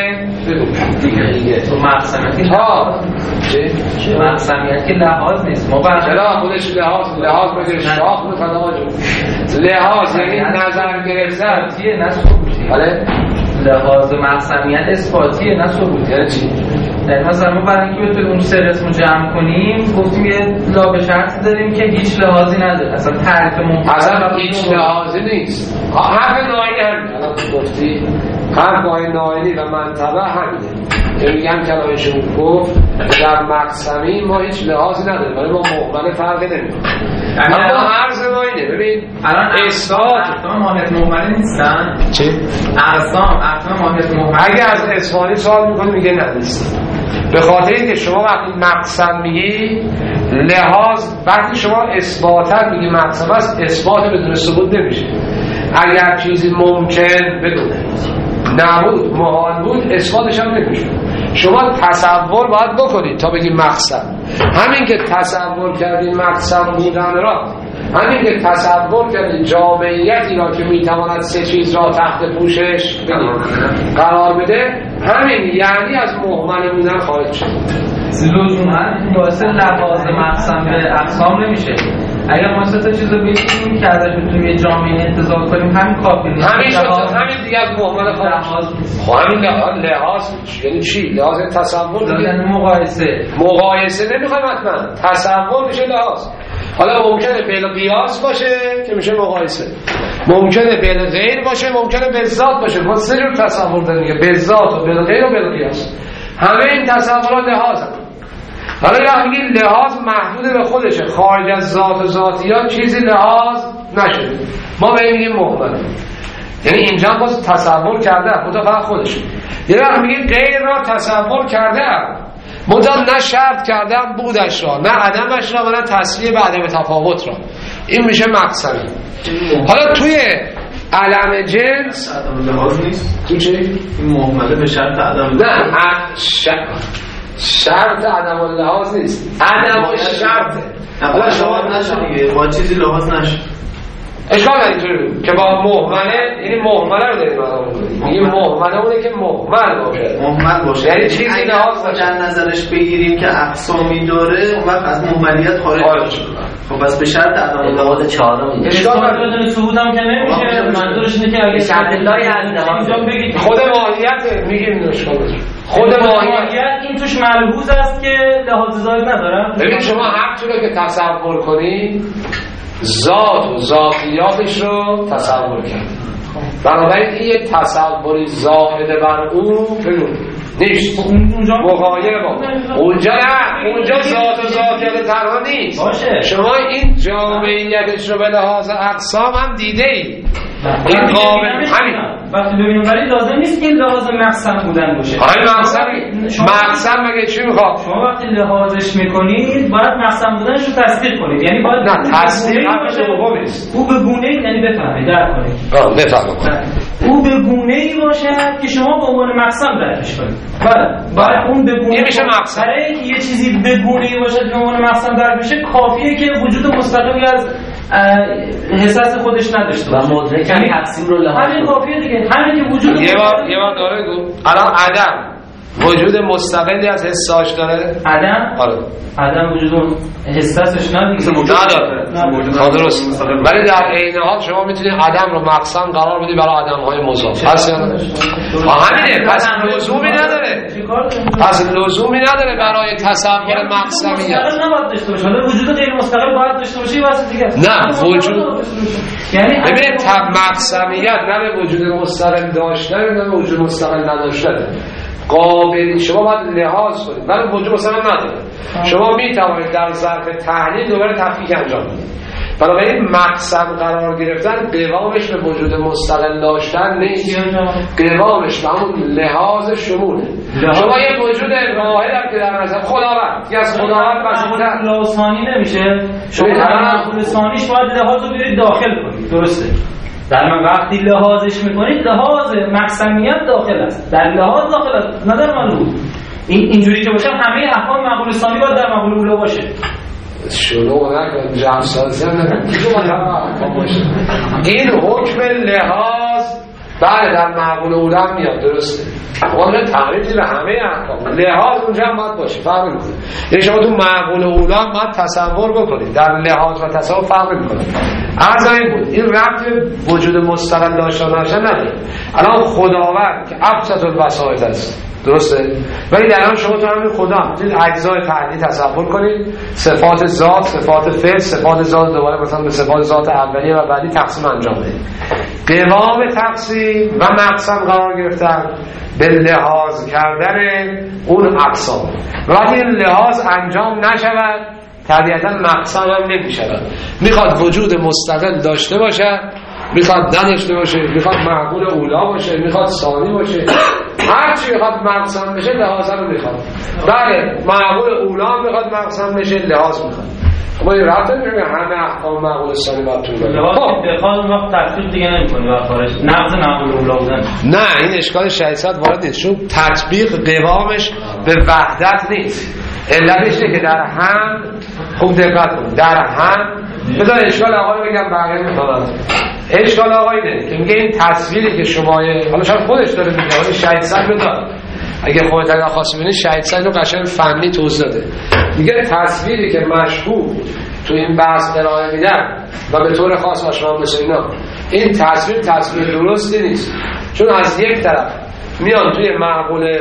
دیگه دیگه. تو مقسمیت ها چه؟ مقسمیت که لحاظ نیست. ما برای چرا خودش لحاظ لحاظ بگیر شاخ میخواد آقا جون. لحاظ یعنی نظر گرفتن اثباتیه نه ثبوتیه. بله لحاظ مقسمیت اثباتیه نه ثبوتیه. یعنی چی؟ یعنی مثلا ما برای اینکه بتونیم اون سه رسمو جمع کنیم گفتیم یه لا به شرط داریم که هیچ لحاظی نداره. اصلا تعریف محمل اصلا هیچ لحاظی نیست. حرف ناینی همینه. الان تو گفتی حرف ناینی و منطبع همینه. یعنی میگم کلامشون گفت در مقسمی ما هیچ لحاظی نداریم ولی ما محمل فرقی نمی‌کنیم. اما عرض ما اینه ببین الان اثبات اقسام ماهیت محمل نیستن. چی؟ اقسام اقسام ماهیت محمل اگه از اصفهانی سوال میکنی میگه نه نیست. به خاطر اینکه شما وقتی مقسم میگی لحاظ وقتی شما اثباتاً میگی مقسم است اثبات بدون ثبوت نمیشه. اگر چیزی ممکن بدونه نبود محال بود اثباتش هم نمیشه. شما تصور باید بکنید تا بگید مقسم. همین که تصور کردید مقسم بودن را همین که تصور کردید جامعیتی را که میتواند سه چیز را تحت پوشش قرار بده همین یعنی از محمل بودن خارج شد. لزوما باعث لحاظ مقسم به اقسام نمیشه. اگر ما سه تا چیز رو بگیم که ازش بتونیم یه جامعه انتظار کنیم همین کافی نیست. همین شد همین دیگه از محمل خارج شد. همین لحاظ یعنی چی؟ لحاظ تصور دیگه یعنی مقایسه. مقایسه نمیخوایم حتما تصور میشه لحاظ. حالا ممکنه بین قیاس باشه که میشه مقایسه، ممکنه بین غیر باشه، ممکنه به ذات باشه. ما سه جور تصور داریم که به ذات و به غیر و به قیاس. همه این تصورات لحاظن. حالا یا میگیم لحاظ محدود به خودشه، خارج از ذات و ذاتیات چیزی لحاظ نشده، ما به این میگیم محمل. یعنی اینجا باز تصور کرده خدا فقط خودشه. یه وقت میگیم غیر را تصور کرده مدام نه شرط کردم بودش را نه عدمش را و نه تصویه به عدم تفاوت را. این میشه مقسمی. حالا توی علم جنس عدم لحاظ نیست. تو چی؟ این محمله به شرط عدم نه شرط شرط عدم لحاظ نیست، عدم شرطه. حالا شما نشه با چیزی لحاظ نشه اشکال نداره که با محمله یعنی محمله رو داریم معنا می‌کنیم. میگیم محمله اونه که محمل باشه. محمل باشه. یعنی چیزی لحاظ در نظرش بگیریم که اقسامی داره اون وقت از محملیت خارج میشه. خب بس به شرط عدم لحاظ چهارم اشکال بدون ثبوت هم که نمیشه. منظورش اینه که اگه شرط لای از بگید خود ماهیت میگیم اشکال نداره. خود ماهیت این توش ملحوظ است که لحاظ زائد نداره. ببین شما هر چیزی که تصور کنی ذات و ذاتیاتش رو تصور کرد. بنابراین این یک تصوری زائد بر اون بدون نیست. اونجا مغایر با اونجا نه، اونجا ذات و ذاتیات تنها نیست باشه. شما این جامعیتش رو به لحاظ اقسام هم دیده ای. این قابل همین وقتی ببینیم ولی لازم نیست که لحاظ مقسم بودن باشه. همین مقسمی مقسم مگه چی میخواد؟ شما وقتی لحاظش میکنید باید مقسم بودنش رو تصدیق کنید. یعنی باید نه تصدیق حرفش دوم نیست. او به گونه‌ای یعنی بفهمید درک کنید. آه بفهمید. او به گونه‌ای باشد که شما به عنوان مقسم درکش کنید. بله باید اون به گونه میشه مقسم. برای اینکه یه چیزی به گونه‌ای باشد به عنوان مقسم درک بشه کافیه که وجود مستقلی از حساس خودش نداشته باشه و مدرک تقسیم رو لحاظ همین کافیه دیگه. همین که وجود یه بار یه بار داره گو الان عدم وجود مستقلی از حساش داره؟ عدم آره عدم وجود حساسش نداره. نداره درست. ولی در عین حال شما میتونید عدم رو مقسم قرار بدید برای عدم های مضاف. پس یا نه؟ همینه. پس لزومی نداره. پس لزومی نداره برای تصور مقسمیت مستقل نباید داشته باشه. حالا وجود غیر مستقل باید داشته باشه واسه دیگه. نه وجود یعنی ببین تب مقسمیت نه به وجود مستقل داشتن نه به وجود مستقل نداشتن. قابل شما باید لحاظ کنید. من وجود مستقل نداره. شما می توانید در ظرف تحلیل دوباره تفکیک انجام بدید. بنابراین مقسم قرار گرفتن قوامش به وجود مستقل داشتن نیست، قوامش به همون لحاظ شموله. شما یه وجود واحد هم که در نظر خداوند که از خداوند وسیع‌تر لحاظانی نمیشه. شما در معقول ثانیش باید لحاظ رو برید داخل کنید. درسته. در من وقتی لحاظش میکنید لحاظ مقسمیت داخل است، در لحاظ داخل است، نه در معلوم. این اینجوری که باشه همه احکام معقول ثانی باید در معقول اولی باشه. شروع نکن جمع سازی هم نکن این حکم لحاظ بله در معقول اولا میاد. درسته اون تقریبی به همه احکام لحاظ اونجا هم باید باشه. فرق میکنه. یعنی شما تو معقول اولا باید تصور بکنید در لحاظ و تصور فرق میکنه. عرض این بود این ربط وجود مستقل داشتن داشتن نداره. الان خداوند که ابسط البساط است درسته؟ ولی در آن شما تو همین خدا میتونید اجزای فردی تصور کنید، صفات ذات، صفات فعل، صفات ذات دوباره مثلا به صفات ذات اولیه و بعدی تقسیم انجام بدید. قوام تقسیم و مقسم قرار گرفتن به لحاظ کردن اون اقسام. وقتی این لحاظ انجام نشود طبیعتا مقسم هم نمیشود. میخواد وجود مستقل داشته باشه، میخواد نداشته باشه، میخواد معقول اولا باشه، میخواد ثانی باشه، هر چی میخواد مقسم بشه لحاظ رو میخواد. بله معقول اولا میخواد مقسم بشه لحاظ میخواد. ما این رابطه نمیگه همه احکام معقول ثانی باید تو بره. لحاظ بخواد اون وقت تطبیق دیگه نمی‌کنه و خارج نقض معقول اولا بودن. نه این اشکال شریعت وارد نیست چون تطبیق قوامش به وحدت نیست. علتش اینه که در هم خوب دقت کنید در هم بذار اشکال آقا رو بگم بقیه میکنم. اشکال آقا اینه که میگه این تصویری که شما حالا شاید خودش داره میگه حالا شهید سعید رو داره اگه خودت اگه خواست ببینید شهید سعید رو قشنگ فنی توضیح داده. میگه تصویری که مشهور تو این بحث ارائه میدن و به طور خاص آشنا بشه اینا این تصویر تصویر درستی نیست چون از یک طرف میان توی معقول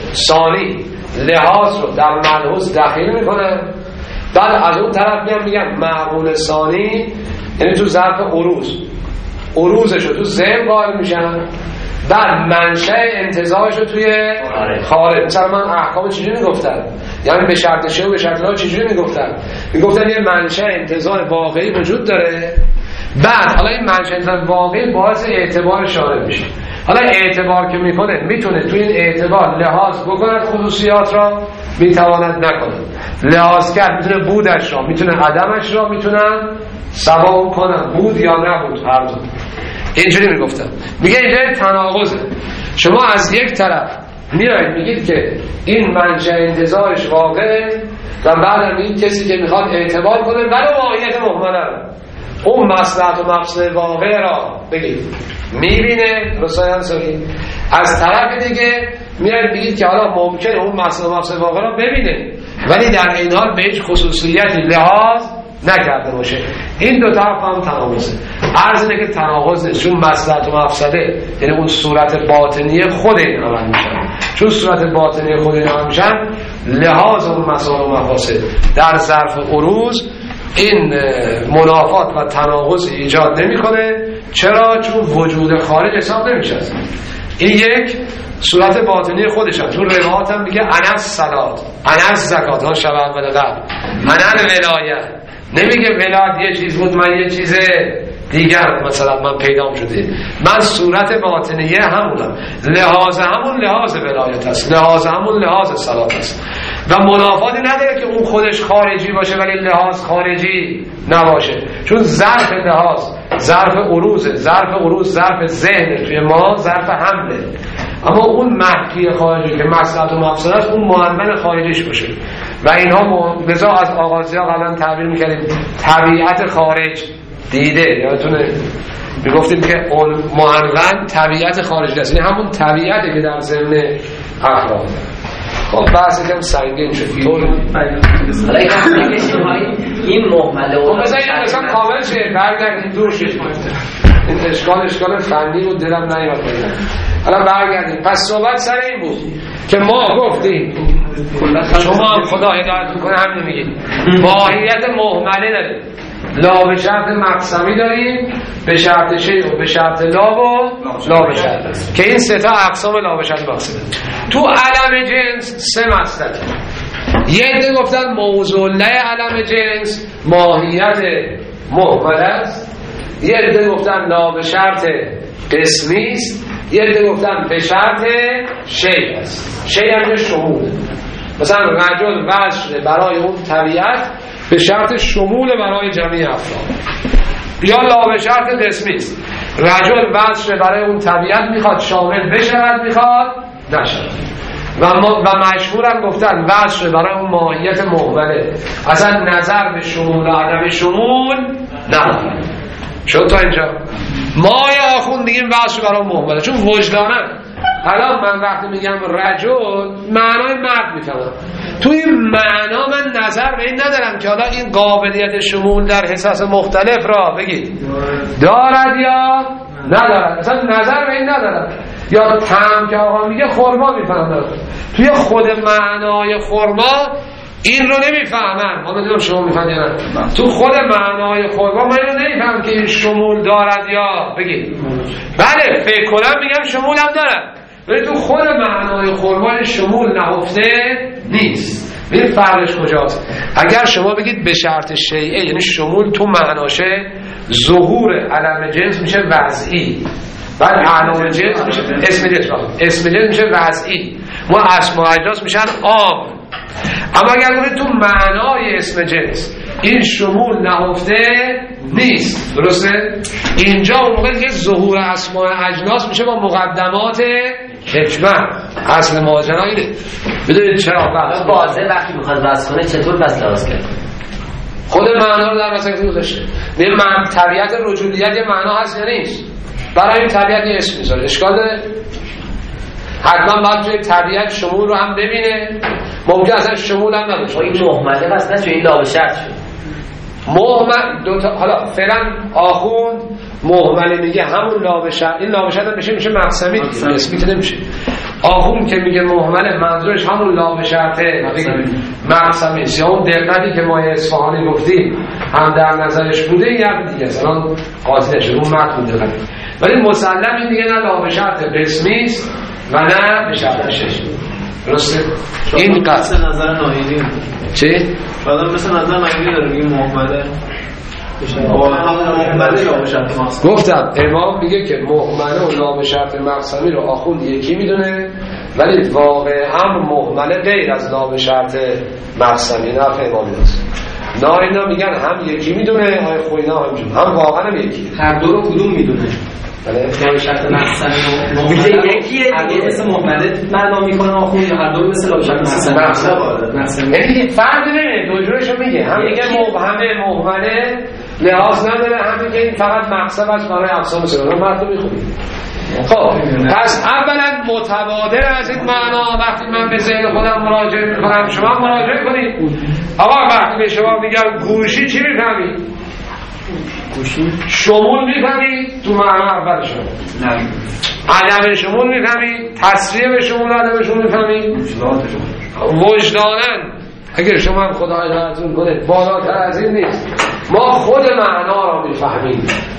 ثانی لحاظ رو در ملحوظ دخیل میکنن بعد از اون طرف میان میگن معقول ثانی یعنی تو ظرف عروض عروضش رو تو ذهن قائل میشن بعد منشأ انتزاعش رو توی خارج. مثلا من احکام چجوری میگفتن یعنی به شرط شه و به شرط لا چجوری میگفتن میگفتن یه منشأ انتزاع واقعی وجود داره بعد حالا این منشأ انتزاع واقعی باعث اعتبار شارع میشه. حالا اعتبار که میکنه میتونه توی این اعتبار لحاظ بکند خصوصیات را میتواند نکنه لحاظ کرد میتونه بودش را میتونه عدمش را میتونن سوا کنن بود یا نبود هر دو. اینجوری میگفتم میگه اینجا تناقضه. شما از یک طرف میراید میگید که این منشأ انتزاعش واقعه و بعدم این کسی که میخواد اعتبار کنه ولی واقعیت مهمله اون مصلحت و مقصد واقع را بگید میبینه رسای انسانی از طرف دیگه میراید بگید که حالا ممکنه اون مصلحت و مقصد واقع را ببینه ولی در این حال به هیچ خصوصیتی لحاظ نکرده باشه. این دو طرف هم تناقضه. عرض اینه که تناقض نیست چون مصلحت و مفسده یعنی اون صورت باطنی خود این عمل میشن چون صورت باطنی خود این عمل میشن لحاظ اون مصالح و مفاسد در ظرف عروض این منافات و تناقض ایجاد نمیکنه. چرا؟ چون وجود خارج حساب نمیشه. این یک صورت باطنی خودش هم چون روایات هم میگه انس صلات انس زکات ها شبه اول قبل انن ولایت نمیگه ولایت یه چیز بود من یه چیز دیگر مثلا من پیدام شده من صورت باطنیه همونم لحاظ همون لحاظ ولایت هست لحاظ همون لحاظ صلات هست و منافاتی نداره که اون خودش خارجی باشه ولی لحاظ خارجی نباشه چون ظرف لحاظ ظرف عروض ظرف عروض ظرف ذهن توی ما ظرف حمله اما اون محکی خارجی که مصلحت و مفسده است اون مؤمن خارجیش باشه و اینها لذا از آغازی ها قبلا تعبیر میکردیم طبیعت خارج دیده یادتونه میگفتیم که اون مؤمن طبیعت خارجی است یعنی همون طبیعتی که در ذهن افراد. خب بحث کم سنگین شد طور حالا یک این مهمله خب بذارید مثلا کامل شه برگردیم دور شد این اشکال اشکال فنی بود دلم نیامد بگم. حالا برگردیم. پس صحبت سر این بود که ما گفتیم شما هم خدا هدایت میکنه هم نمیگید ماهیت مهمله داریم، لا به شرط مقسمی داریم، به شرط شیء و به شرط لا و لا به شرط، که این سه تا اقسام لا به شرط مقسمی. تو علم جنس سه مسئله. یه عده گفتن موضوع له علم جنس ماهیت مهمله است، یه عده گفتن لا به شرط قسمی است، یه عده گفتن به شرط شیء است. شیء یعنی شمول. مثلا رجل وضع شده برای اون طبیعت به شرط شمول برای جمعی افراد، یا لا به شرط قسمی است. رجل وضع شده برای اون طبیعت میخواد شامل بشود میخواد نشود. و, و مشهور هم گفتن وضع شده برای اون ماهیت مهمله، اصلا نظر به شمول و عدم شمول نداره. شد تا اینجا ما یا آخون دیگیم وضع شده برای اون مهمله، چون وجدانن. الان من وقتی میگم رجل معنای مرد میفهمم، توی این معنا من نظر به این ندارم که حالا این قابلیت شمول در حساس مختلف را بگید دارد یا ندارد، اصلا نظر به این ندارم. یا طعم که آقا میگه خرما میفهمم، توی خود معنای خرما این رو نمیفهمم. ما بدونم شما میفهمید یا نه؟ تو خود معنای خرما من رو نمیفهمم که این شمول دارد یا بگید بله فکر کنم میگم شمول هم دارد، ولی تو خود معنای خرما شمول نهفته نیست. ببین فرقش کجاست. اگر شما بگید به شرط شیعه یعنی شمول تو معناشه ظهور علم جنس میشه وضعی، بعد علم جنس میشه اسم جنس، اسم جنس میشه وضعی، ما اسماء اجناس میشن عام. اما اگر بگید تو معنای اسم جنس این شمول نهفته نیست، درسته؟ اینجا اون موقع که ظهور اسماء اجناس میشه با مقدمات حکمت. اصل ماجرا اینه. بدونید چرا بحث بازه وقتی میخواد وصل کنه چطور بس لحاظ کرد؟ خود معنا رو در وسط گذاشته. به من طبیعت رجولیت یه معنا هست یا نیست؟ برای این طبیعت یه اسم میذاره، اشکال داره؟ حتما باید توی طبیعت شمول رو هم ببینه. ممکن اصلا شمول هم نداشته. این مهمله بس نه چون این لا به شرط شد. مهمل دو تا حالا فعلا آخوند مهمله میگه همون لا به شرط، این لا به شرط میشه میشه مقسمی دیگه، اسمی که نمیشه. آخوند که میگه مهمله منظورش همون لا به شرط مقسمی است، یا اون دقتی که ما اصفهانی گفتیم هم در نظرش بوده یا دیگه اصلا قاطی نشه اون متن دقت. ولی مسلم این دیگه نه لا به شرط قسمی است و نه به شرط شش. درسته؟ این قصد نظر ناهیدی چی؟ بعدم مثل نظر ناهیدی داره میگه محمده گفتم امام میگه که مهمله و لا به شرط مقسمی رو آخوند یکی میدونه، ولی واقع هم مهمله غیر از لا به شرط مقسمی نفع امامی هست. نه اینا میگن هم یکی میدونه، های خوینا همجون هم واقعا هم یکی، هر دو رو کدوم میدونه؟ بله لا به شرط مقسمی و مهمله یکیه دیگه، مثل مهمله معنا میکنه آخوند یا هر دو مثل لا به شرط مقسمی. یعنی فرق نمیکنه، دو جورشو میگه، هم میگه مبهمه مهمله لحاظ نداره، هم که این فقط مقصد است برای اقسام سلام مردم میخونید. خب پس اولا متبادر از این معنا وقتی من به ذهن خودم مراجعه میکنم شما مراجعه کنید. آقا وقتی به شما میگم گوشی چی میفهمید؟ گوشی شمول میفهمید تو معنا اول شما، عدم شمول میفهمید، تصریح به شمول عدم شمول میفهمید، وجدانن اگر شما هم خدا هدایتتون کنه بالاتر از این نیست. ما خود معنا را میفهمیم،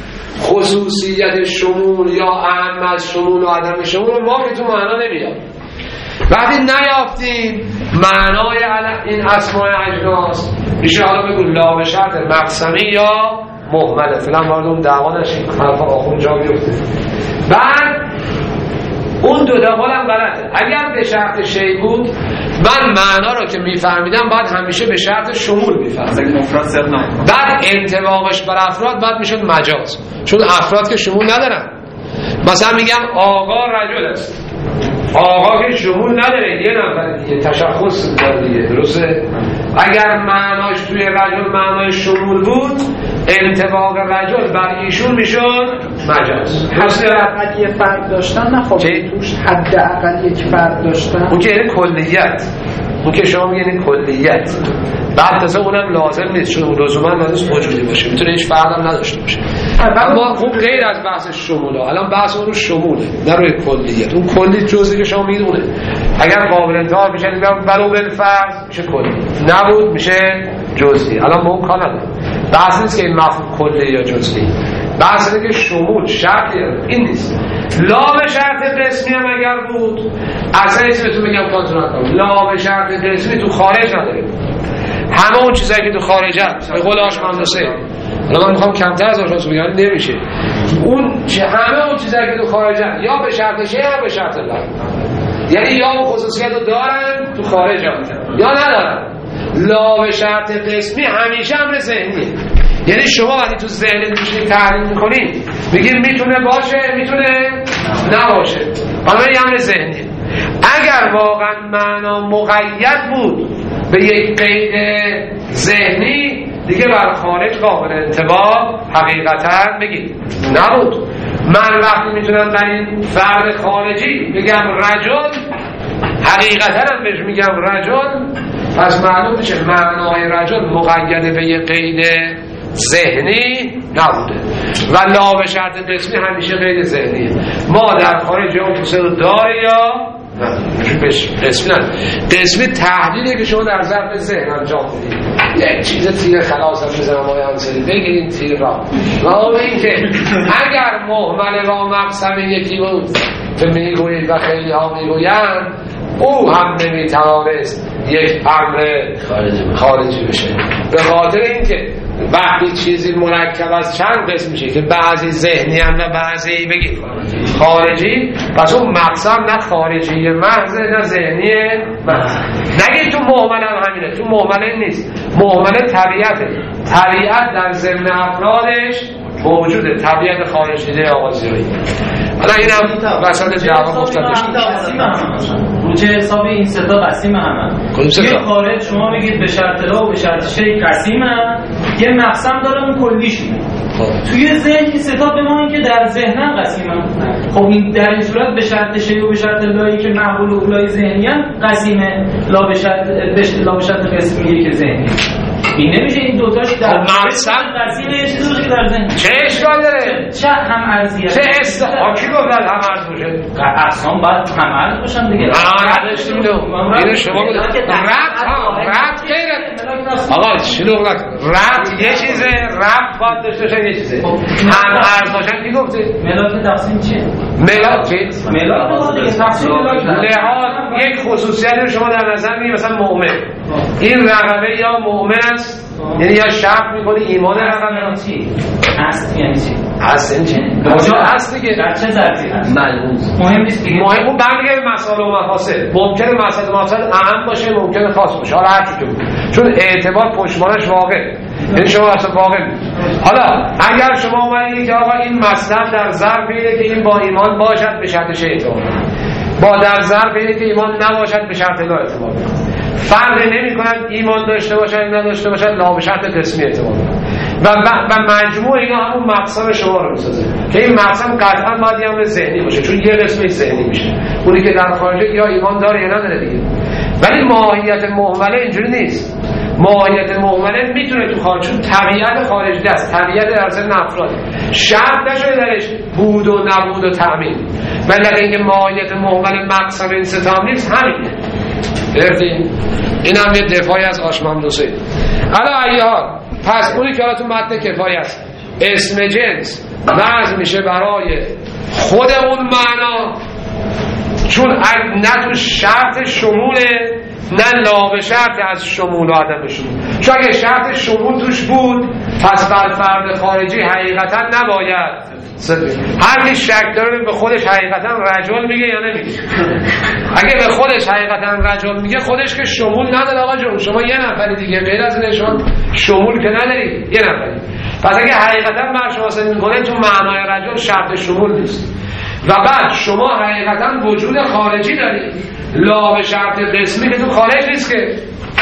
خصوصیت شمول یا اهم از شمول و عدم شمول ما که تو معنا نمیاد. وقتی نیافتیم معنای این اسماء اجناس میشه حالا بگو لا به شرط مقسمی یا مهمله، فلان وارد اون دعوا نشیم حرف آخون جا بیفته. بعد اون دو دقال هم غلطه. اگر به شرط شیء بود من معنا رو که میفهمیدم باید همیشه به شرط شمول میفهمیدم، بعد انطباقش بر افراد باید میشد مجاز، چون افراد که شمول ندارن. مثلا میگم آقا رجل است، آقا که شمول نداره، یه نفر دیگه تشخص داره دیگه، درسته؟ اگر معناش توی رجل معنای شمول بود انطباق رجل بر ایشون میشد مجاز. حداقل یه فرد داشتن نه خب توش حداقل یک فرد داشتن، اون که یعنی کلیت، اون که شما میگین کلیت، بعد تازه اونم لازم نیست چون اون لزوما لازم وجودی باشه، میتونه هیچ فرد هم نداشته باشه. اما خوب غیر از بحث شموله، الان بحث اون رو شموله نه روی کلیت. اون کلی جزئی که شما میدونه اگر قابل انتحار میشه ولو بالفرض میشه کلی، نبود میشه جزئی. الان با اون کار نداره. بحث نیست که این مفهوم کلی یا جزئی، بحث اینه که شمول شرطی این نیست. لا به شرط قسمی هم اگر بود اصلا اسمتون بگم کانتون نکنم، لا به شرط قسمی تو خارج نداریم. همه اون چیزایی که تو خارج هست به قول آشمندوسه، الان من میخوام کمتر از آشمندوسه بگم نمیشه، اون چه همه اون چیزایی که تو خارج هست یا به شرط شیء یا به شرط لا، یعنی یا اون خصوصیت رو دارن تو خارج هست یا ندارن. لا به شرط قسمی همیشه امر ذهنیه، یعنی شما وقتی تو ذهن میشین تحلیل میکنین میگین میتونه باشه میتونه نباشه، حالا این امر ذهنیه. اگر واقعا معنا مقید بود به یک قید ذهنی دیگه بر خارج قابل انطباق حقیقتا بگید نبود. من وقتی میتونم در این فرد خارجی بگم رجل، حقیقتا هم بهش میگم رجل، پس معلوم میشه معنای رجل مقید به یک قید ذهنی نبوده و لا به شرط قسمی همیشه قید ذهنیه. ما در خارج اون فصل داره یا نه بهش قسمی نه، قسمی تحلیلی که شما در ظرف ذهن انجام بدید. یک چیز تیر خلاص هم میزنم آقای انصاری بگیرین تیر را و این که اگر مهمل را مقسم یکی بود که میگوید و خیلی ها میگویند او هم نمیتوانست یک امر خارجی بشه، به خاطر اینکه وقتی چیزی مرکب از چند قسم میشه که بعضی ذهنی هم و بعضی بگید خارجی، پس اون مقسم نه خارجی محض نه ذهنی محض. نگید تو مهمل هم همینه، تو مهمل نیست، مهمل طبیعته، طبیعت در ضمن افرادش موجوده، طبیعت خارجی ده آغازیایی. حالا این هم وسط جواب گفتندش رو چه حساب این ستا قسیم همه یه خارج شما بگید به شرط لا و به شرط شیء قسیم هم یه مقسم داره اون کلیشونه، توی ذهن این ستا به ما این که در ذهن هم قسیم هم. خب این در این صورت به شرط شیء و به شرط لایی که معقول و اولای ذهنی هم قسیمه، لا به شرط لا به شرط قسمیه که ذهنی. این نمیشه این دوتاش در مقسم قسیم یه چیزی باشه که در ذهن چه اشکال داره؟ چه هم ارزیه چه استحقا کی گفت هم ارز باشه؟ اقسام باید هم ارز باشن دیگه. آه نداشتیم دو اینه شما بود ربط ها ربط غیره آقا شلوغ نکن، ربط یه چیزه، ربط باید داشته باشه یه چیزه، هم ارز باشن کی گفته؟ ملاک تقسیم چیه؟ ملاک چی؟ ملاک دیگه تقسیم ملاک لحاظ یک خصوصیتی رو شما در نظر میگیرید، مثلا مؤمن این رقبه یا مؤمن است، یعنی یا شک میکنی ایمان رقبه چی؟ هست یعنی چی؟ هست یعنی چی؟ کجا هست دیگه؟ در چه ظرفی هست؟ ملموس مهم نیست دیگه. مهم اون برمیگه به مسائل و مفاسد، ممکنه مسائل و مفاسد اهم باشه ممکنه خاص باشه، حالا هر چی که بود، چون اعتبار پشتوانش واقع، یعنی شما اصلا واقع می. حالا اگر شما اومدید که آقا این مطلب در ظرف اینه که این با ایمان باشد به شرط شیء اعتبار، با در ظرف اینه که ایمان نباشد به شرط لا اعتبار، فرق نمی کند ایمان داشته باشد یا نداشته باشد، لا به شرط قسمی اعتبار و و مجموع اینا همون مقسم شما رو میسازه که این مقسم قطعا باید یه امر ذهنی باشه، چون یه قسمش ذهنی میشه، اونی که در خارج یا ایمان داره یا نداره دیگه. ولی ماهیت مهمله اینجوری نیست، ماهیت مهمله میتونه تو خارج، چون طبیعت خارجی است، طبیعت در ذهن افراد شرط نشده درش بود و نبود و تأمین، ولی اینکه ماهیت مهمله مقسم این ستام نیست همینه. گرفتین؟ این هم یه دفاعی از آشمندوسه. حالا ایها پس اونی که حالا تو متن کفایه است اسم جنس وضع میشه برای خود اون معنا، چون نه تو شرط شموله نه لا به شرط از شمول و عدم شمول، چون اگه شرط شمول توش بود پس بر فرد خارجی حقیقتا نباید هر کی شک داره به خودش حقیقتا رجل میگه یا نمیگه. اگه به خودش حقیقتا رجل میگه خودش که شمول نداره آقا جون، شما یه نفری دیگه غیر از نشون شمول که نداری یه نفری، پس اگه حقیقتا بر شما حاصل میکنه تو معنای رجل شرط شمول نیست و بعد شما حقیقتا وجود خارجی دارید، لا به شرط قسمی که تو خارج نیست که،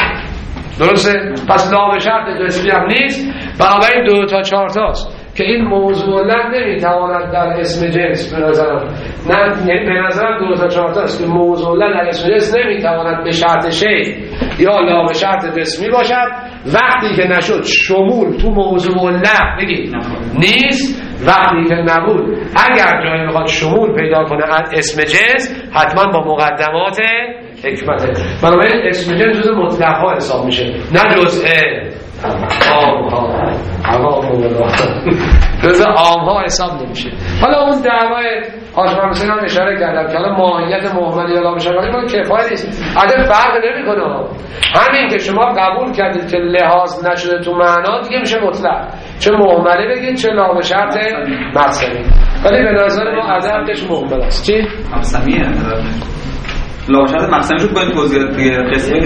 درسته؟ پس لا به شرط قسمی هم نیست، بنابراین دو تا چهار تاست که این موضوع لن نمیتواند در اسم جنس به نظرم نه به نظرم دو تا چهار تاست که موضوع لن در اسم جنس نمیتواند به شرط شیء یا لا به شرط قسمی باشد. وقتی که نشد شمول تو موضوع له بگید نیست. وقتی که نبود اگر جایی بخواد شمول پیدا کنه اسم جنس حتما با مقدمات حکمته. بنابراین اسم جنس جزء مطلق ها حساب میشه نه جزء عام ها. جزء عام ها حساب نمیشه. حالا اون دعوای آشمان حسین هم اشاره کردم که حالا ماهیت مهمل یا لامشرقی ما کفایت نیست. اگر فرق نمی کنه همین که شما قبول کردید که لحاظ نشده تو معنا دیگه میشه مطلق، چه مهمله بگید چه لام شرط مقصدی. ولی به نظر ما ادبش مهمل است. چی؟ مقصدیه لام شرط مقصدی شد با این توضیحات دیگه قسمی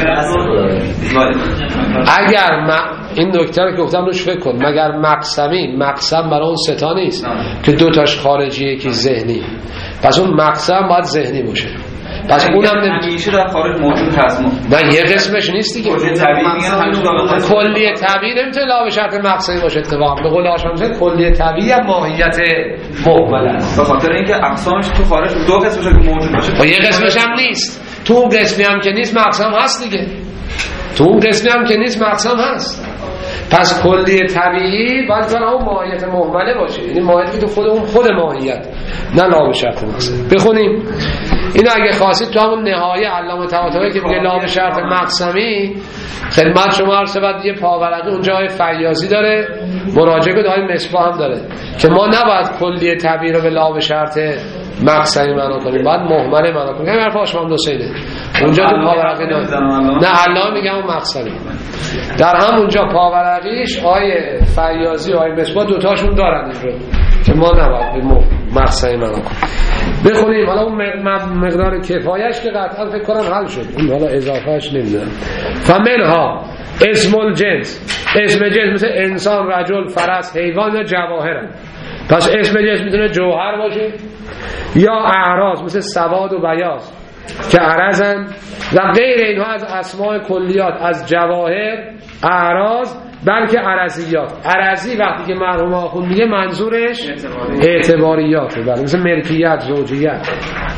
اگر ما این نکته رو که گفتم روش فکر کن. مگر مقسمی مقسم برای اون ستا نیست که دو تاش خارجی یکی ذهنی، پس اون مقسم باید ذهنی باشه. پس اونم همیشه در خارج موجود هست. نه یه قسمش نیست دیگه. کلیه طبیعی نمیتونه لا به شرط مقصدی باشه. اتفاقا به قول آشامزه کلیه طبیعی هم ماهیت مهمل است. به خاطر اینکه اقسامش تو خارج دو قسمش که موجود باشه. یه قسمش هم نیست. تو اون قسمی هم که نیست مقسم هست دیگه. تو اون قسمی هم که نیست مقسم هست. پس کلیه طبیعی باید برای اون ماهیت مهمله باشه. یعنی ماهیتی که خود اون خود ماهیت نه لا به شرط مقصدی. بخونیم اینو اگه خواستید تو همون نهایه علامه طباطبایی که میگه لا به شرط مقسمی خدمت شما عرض بعد یه پاورقی اونجا های فیاضی داره، مراجعه کنید، های مصباح هم داره که ما نباید کلیه طبیعی رو به لا به شرط مقسمی معنا کنیم، باید مهمله معنا کنیم. همین حرف آشمان حسینه. اونجا تو پاورقی نه علامه میگم اون مقسمی در همونجا پاورقیش آیه فیاضی و آیه مصباح دوتاشون دارن این رو که ما نباید به مقسمی معنا کنیم. بخونیم حالا اون مقدار کفایش که قطعا فکر کنم حل شد، اون حالا اضافهش نمیدونم. فمنها اسم الجنس، اسم جنس مثل انسان، رجل، فرس، حیوان یا جواهر. پس اسم جنس میتونه جوهر باشه یا اعراض مثل سواد و بیاض که عرضن و غیر اینها از اسماء کلیات، از جواهر، اعراض، بلکه عرضیات. عرضی وقتی که مرحوم آخوند میگه منظورش اعتباریاته، بله مثل ملکیت، زوجیت.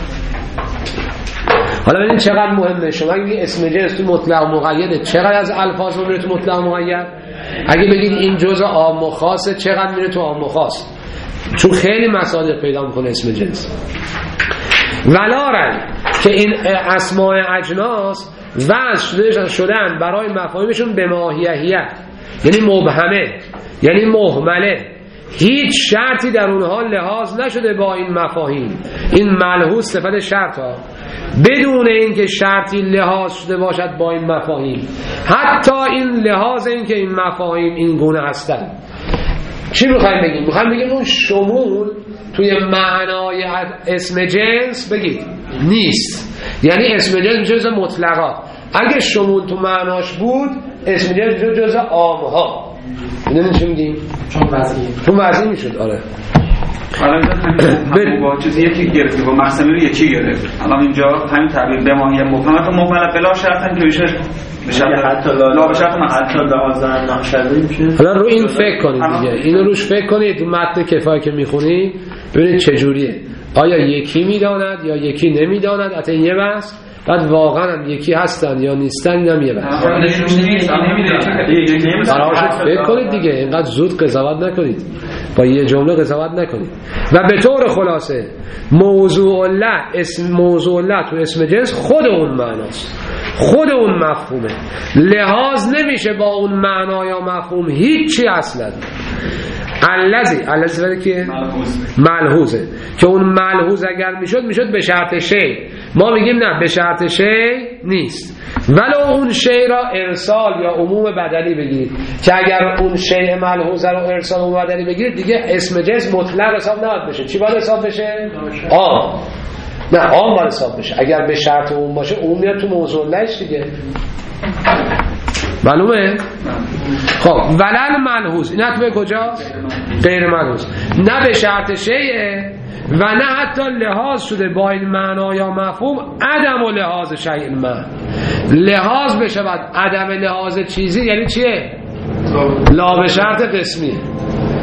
حالا ببینید چقدر مهمه. شما اگه اسم جنس تو مطلق و مقیده چقدر از الفاظ میره تو مطلق و مقید؟ اگه بگید این جزء عام و خاصه چقدر میره تو عام و خاص؟ چون خیلی مصادر پیدا میکنه اسم جنس. ولارن که این اسماء اجناس وضع شدن برای مفاهیمشون به ماهیت، یعنی مبهمه، یعنی مهمله، هیچ شرطی در اونها لحاظ نشده با این مفاهیم. این ملحوظ صفت شرط ها بدون اینکه شرطی لحاظ شده باشد با این مفاهیم. حتی این لحاظ این که این مفاهیم این گونه هستند. چی میخوایم بگیم؟ میخوایم بگیم اون شمول توی معنای اسم جنس بگید نیست، یعنی اسم جنس جزء مطلقات. اگه شمول تو معناش بود اسم جنس جزء عامها. میدونید چی میگیم؟ چون وضعی چون وضعی میشد. آره حالا همین با چیزی یکی گرفتی با مقسمی رو یکی گرفت. الان اینجا همین تعبیر به ماهیت مفهوم تو مهمل بلا شرطن که میشه به شرط حتی لا به شرط حتی لحاظ نقشه‌ای میشه. حالا رو این فکر کنید دیگه، اینو روش فکر کنید. تو متن کفایه که میخونید ببینید چه جوریه. آیا یکی میداند یا یکی نمیداند؟ حتی یه بحث. بعد واقعا هم یکی هستن یا نیستن اینم یه بحث. فکر کنید دیگه، اینقدر زود قضاوت نکنید، با یه جمله قضاوت نکنید. و به طور خلاصه موضوع له، اسم موضوع له تو اسم جنس خود اون معناست، خود اون مفهومه، لحاظ نمیشه با اون معنا یا مفهوم هیچی اصلا. الذی الذی ولی که ملحوظه که اون ملحوظ اگر میشد میشد به شرط شی. ما میگیم نه، به شرط شی نیست، ولو اون شی را ارسال یا عموم بدلی بگیرید که اگر اون شی ملحوظ رو ارسال عموم بدلی بگیرید دیگه اسم جنس مطلق حساب نباید بشه. چی باید حساب بشه؟ عام. نه عام باید حساب بشه. اگر به شرط عموم باشه اون میاد تو موضوع لش دیگه. معلومه؟ خب ولل ملحوظ این حتی به کجا؟ غیر ملحوظ. نه به شرط شیء و نه حتی لحاظ شده با این معنا یا مفهوم عدم و لحاظ شیء ما. لحاظ بشه بعد عدم لحاظ چیزی یعنی چیه؟ لا به شرط قسمی.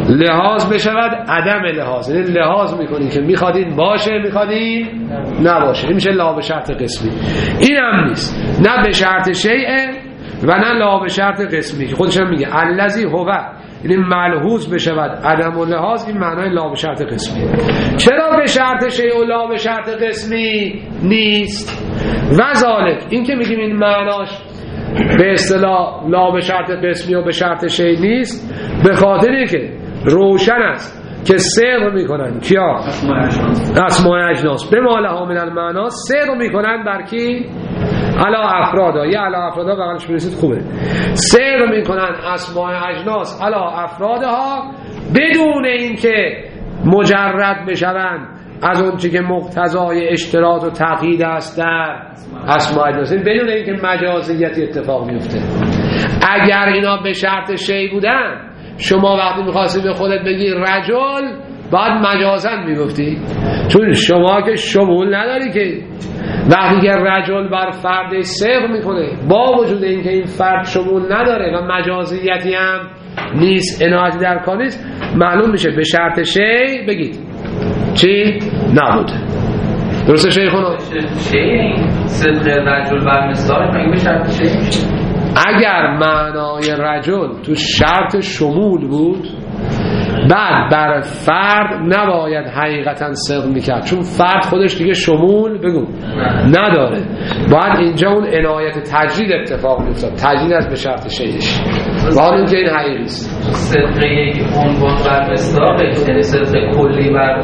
لحاظ بشود عدم لحاظ، یعنی لحاظ میکنین که میخوادین باشه میخوادین نباشه. این میشه لا به شرط قسمی. این هم نیست، نه به شرط شیء و نه لا به شرط قسمی که خودش هم میگه الذی هو، یعنی ملحوظ بشود عدم و لحاظ. این معنای لا به شرط قسمی. چرا به شرط شیء و لا به شرط قسمی نیست؟ و ذالک، این که میگیم این معناش به اصطلاح لا به شرط قسمی و به شرط شیء نیست، به خاطری که روشن است که صدق میکنن کیا؟ اسماء اجناس به مالها من المعنا، صدق میکنن بر کی؟ علا افرادا، یا علا افرادا بقیلش برسید خوبه. صدق میکنن اسماء اجناس علا افرادها بدون اینکه مجرد بشون از اون چی که مقتضای اشتراط و تقیید است در اسماء اجناس، بدون اینکه مجازیتی اتفاق میفته. اگر اینا به شرط شیء بودن، شما وقتی میخواستی به خودت بگی رجل باید مجازن میگفتی، چون شما که شمول نداری که وقتی که رجل بر فرد صدق میکنه با وجود اینکه این فرد شمول نداره و مجازیتی هم نیست، عنایتی در کار نیست، معلوم میشه به شرط شیء بگید چی؟ نبوده. درسته شیخونا؟ شیء صدق رجل بر مثال مگه به شرط شیء میشه؟ اگر معنای رجل تو شرط شمول بود، بعد بر فرد نباید حقیقتا صدق میکرد، چون فرد خودش دیگه شمول بگو نداره. باید اینجا اون عنایت تجدید اتفاق میفتاد، تجدید از به شرط شیعش، باید اون که این حقیقی است. صدق یک عنوان بر مصداق، یعنی صدق کلی بر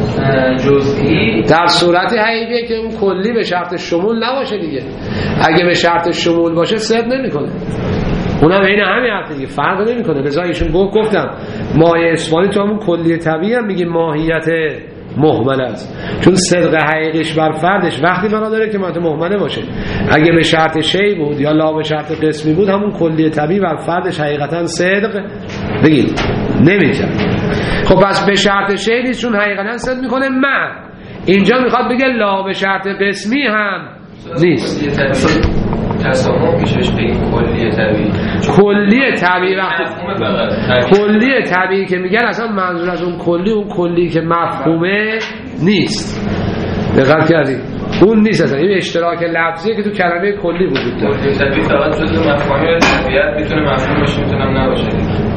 جزئی، در صورتی حقیقیه که اون کلی به شرط شمول نباشه دیگه. اگه به شرط شمول باشه صدق نمیکنه، اونم این همین حرف دیگه، فرق نمیکنه. لذا ایشون گفتم مایه اسمانی تو همون کلیه طبیعی هم میگه ماهیت مهمل است، چون صدق حقیقیش بر فردش وقتی بنا داره که ماهیت مهمله باشه. اگه به شرط شیء بود یا لا به شرط قسمی بود، همون کلیه طبیعی بر فردش حقیقتا صدق بگید نمیکرد. خب پس به شرط شیء نیست، چون حقیقتا صدق میکنه. من اینجا میخواد بگه لا به شرط قسمی هم نیست. تسامح میشهش بگیم کلیه طبیعی، کلیه طبیعی وقتی کلیه طبیعی که میگن اصلا منظور از اون کلی اون کلی که مفهومه نیست. دقت کردید؟ اون نیست اصلا، این اشتراک لفظیه که تو کلمه کلی وجود داره. کلیه طبیعی فقط جزء مفاهیم طبیعت میتونه مفهوم باشه، میتونه نباشه.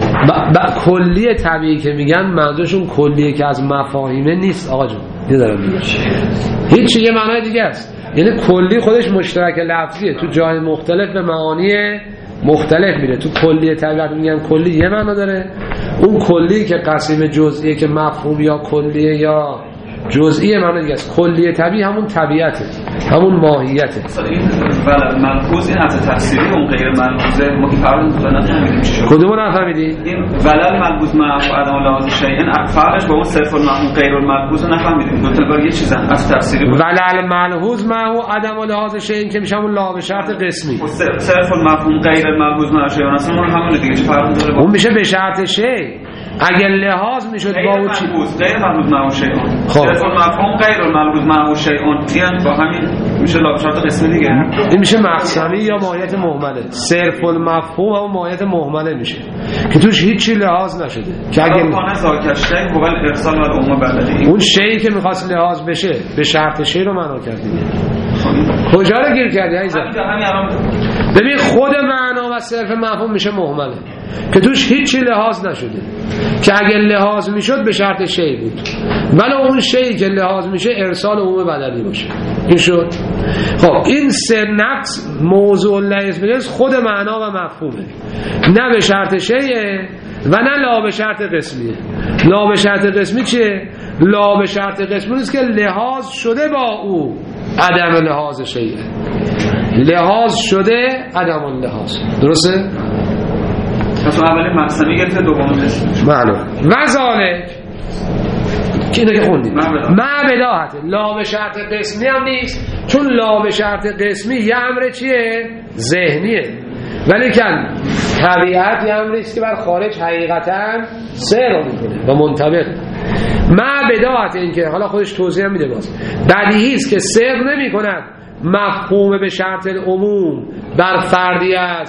با کلیه طبیعی که میگن منظورشون کلیه که از مفاهیمه نیست آقا جون. دیدارم میگم هیچ یه معنای دیگه است. یعنی کلی خودش مشترک لفظیه، تو جای مختلف به معانی مختلف میره. تو کلیه طبیعت میگن کلی یه معنا داره، اون کلی که قسیم جزئیه که مفهوم یا کلیه یا جزئی معنا دیگه است. کلیه طبیعی همون طبیعته، همون ماهیته. بله ملحوظ این حتی تفسیری اون غیر ملحوظه ما که فرق نفهمیدیم چی شد. کدومو نفهمیدی؟ این ولل ملحوظ مع عدم لازم شیء فرقش با اون صرف المفهوم غیر الملحوظ نفهمیدیم. دو تا بار یه چیزن از تفسیری ولل ملحوظ مع عدم لازم شیء که میشه همون لا به شرط قسمی. صرف المفهوم غیر الملحوظ مع شیء اصلا اون همون دیگه چه فرقی داره؟ اون میشه به شرط شیء. اگر لحاظ میشد با اون چی غیر ملحوظ مع شیء، صرف المفهوم غیر الملحوظ مع شیء، این با همین میشه لا به شرط قسمی دیگه. این میشه مقسمی یا ماهیت مهمله. صرف المفهوم هم ماهیت مهمله میشه که توش هیچی لحاظ نشده. که اگه کانه زاکش شیء قبل ارسال و عموم بلدی، اون شیء که میخواست لحاظ بشه به شرط شیء رو معنا کردی. کجا رو گیر کردی عزیزم؟ همین الان ببین خود معنا و صرف مفهوم میشه مهمله که توش هیچی لحاظ نشده، که اگه لحاظ میشد به شرط شیء بود، ولی اون شیء که لحاظ میشه ارسال عموم بدلی باشه. این شد. خب این سه نقص موضوع لازم خود معنا و مفهومه، نه به شرط شیء و نه لا به شرط قسمیه. لا به شرط قسمی چیه؟ لا به شرط قسمی نیست که لحاظ شده با او عدم لحاظ شیء، لحاظ شده عدم اللحاظ. درسته؟ پس اولی مقسمی گرفته دوم قسمی معلوم. و ذالک که اینو که خوندیم ما بداهت لا به شرط قسمی هم نیست، چون لا به شرط قسمی یه امر چیه؟ ذهنیه، ولی کن طبیعت یه امریست که بر خارج حقیقتا سیر میکنه و منطبق. ما بداهت این که حالا خودش توضیح هم میده باز بدیهی است که سیر نمی کند مفهوم به شرط عموم بر فردی از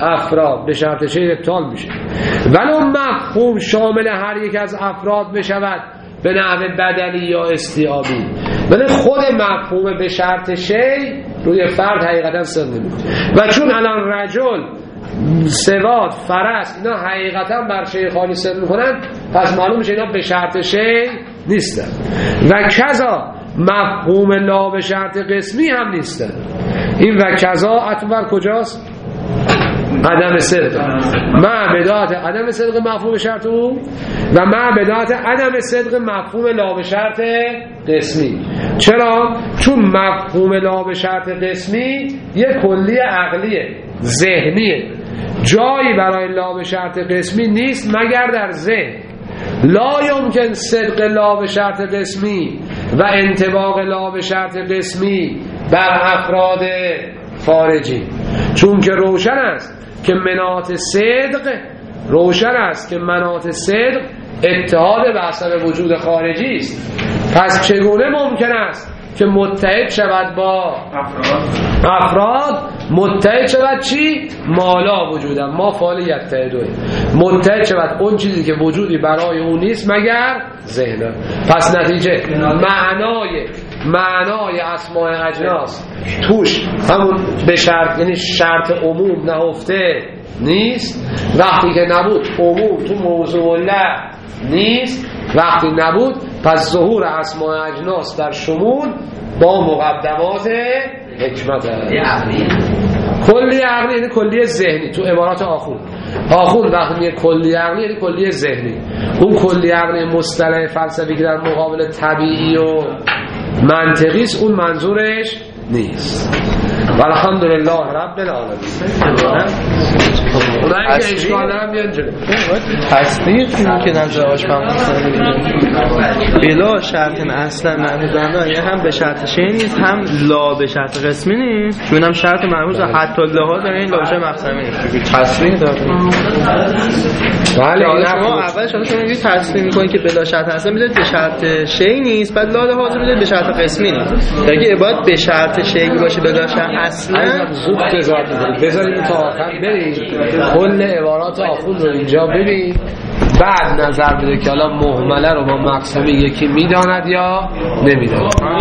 افراد به شرط شی ابطال میشه. ولو مفهوم شامل هر یک از افراد بشود به نحو بدلی یا استیابی، ولی خود مفهوم به شرط شی روی فرد حقیقتا صدق نمیکنه. و چون الان رجل، سواد، فرس اینا حقیقتا بر شی خالی صدق میکنن، پس معلوم میشه اینا به شرط شی نیستن. و کذا مفهوم لا به شرط قسمی هم نیستن. این و کذا عطف بر کجاست؟ عدم صدق، مع بداعت عدم صدق مفهوم شرط او و مع بداعت عدم صدق مفهوم لا به شرط قسمی. چرا؟ چون مفهوم لا به شرط قسمی یک کلی عقلیه، ذهنیه، جایی برای لا به شرط قسمی نیست مگر در ذهن. لا یمکن صدق لا به شرط قسمی و انطباق لا به شرط قسمی بر افراد خارجی، چون که روشن است که مناط صدق روشن است که مناط صدق اتحاد به اثر وجود خارجی است. پس چگونه ممکن است که متحد شود با افراد افراد متحد شود چی؟ مالا وجودم ما فعالیت تهدوی متحد شود اون چیزی که وجودی برای اون نیست مگر ذهن. پس نتیجه معنای معنای اسماء اجناس توش همون به شرط، یعنی شرط عموم نهفته نیست. وقتی که نبود عموم تو موضوع له نیست. وقتی نبود پس ظهور اسماء اجناس در شمول با مقدمات حکمت عقلی، کلی عقلی یعنی کلی ذهنی. تو عبارات آخون آخون وقتی میگه کلی عقلی یعنی کلی ذهنی. اون کلی عقلی مصطلح فلسفی که در مقابل طبیعی و منطقی است اون منظورش نیست. والحمدلله رب العالمین. اونایی که اشکال دارن بیان جلو. تصدیق که نظرش بلا شرط اصلا معروض یه هم به شرط شی نیست هم لا به شرط قسمی نیست، چون هم شرط معروض حتی لحاظ این لا به مقسمی نیست. تصدیق داره. بله حالا شما اول شما شما میگید تصدیق میکنید که بلا شرط اصلا میذارید به شرط شی نیست، بعد لا لحاظ میذارید به شرط قسمی نیست. اگه باید به شرط شی باشه بلا شرط اصلا زود تضاد می‌کنید. بذارید تا آخر برید کل عبارات آخون رو اینجا ببین، بعد نظر بده که حالا مهمله رو با مقسمی یکی میداند یا نمیداند.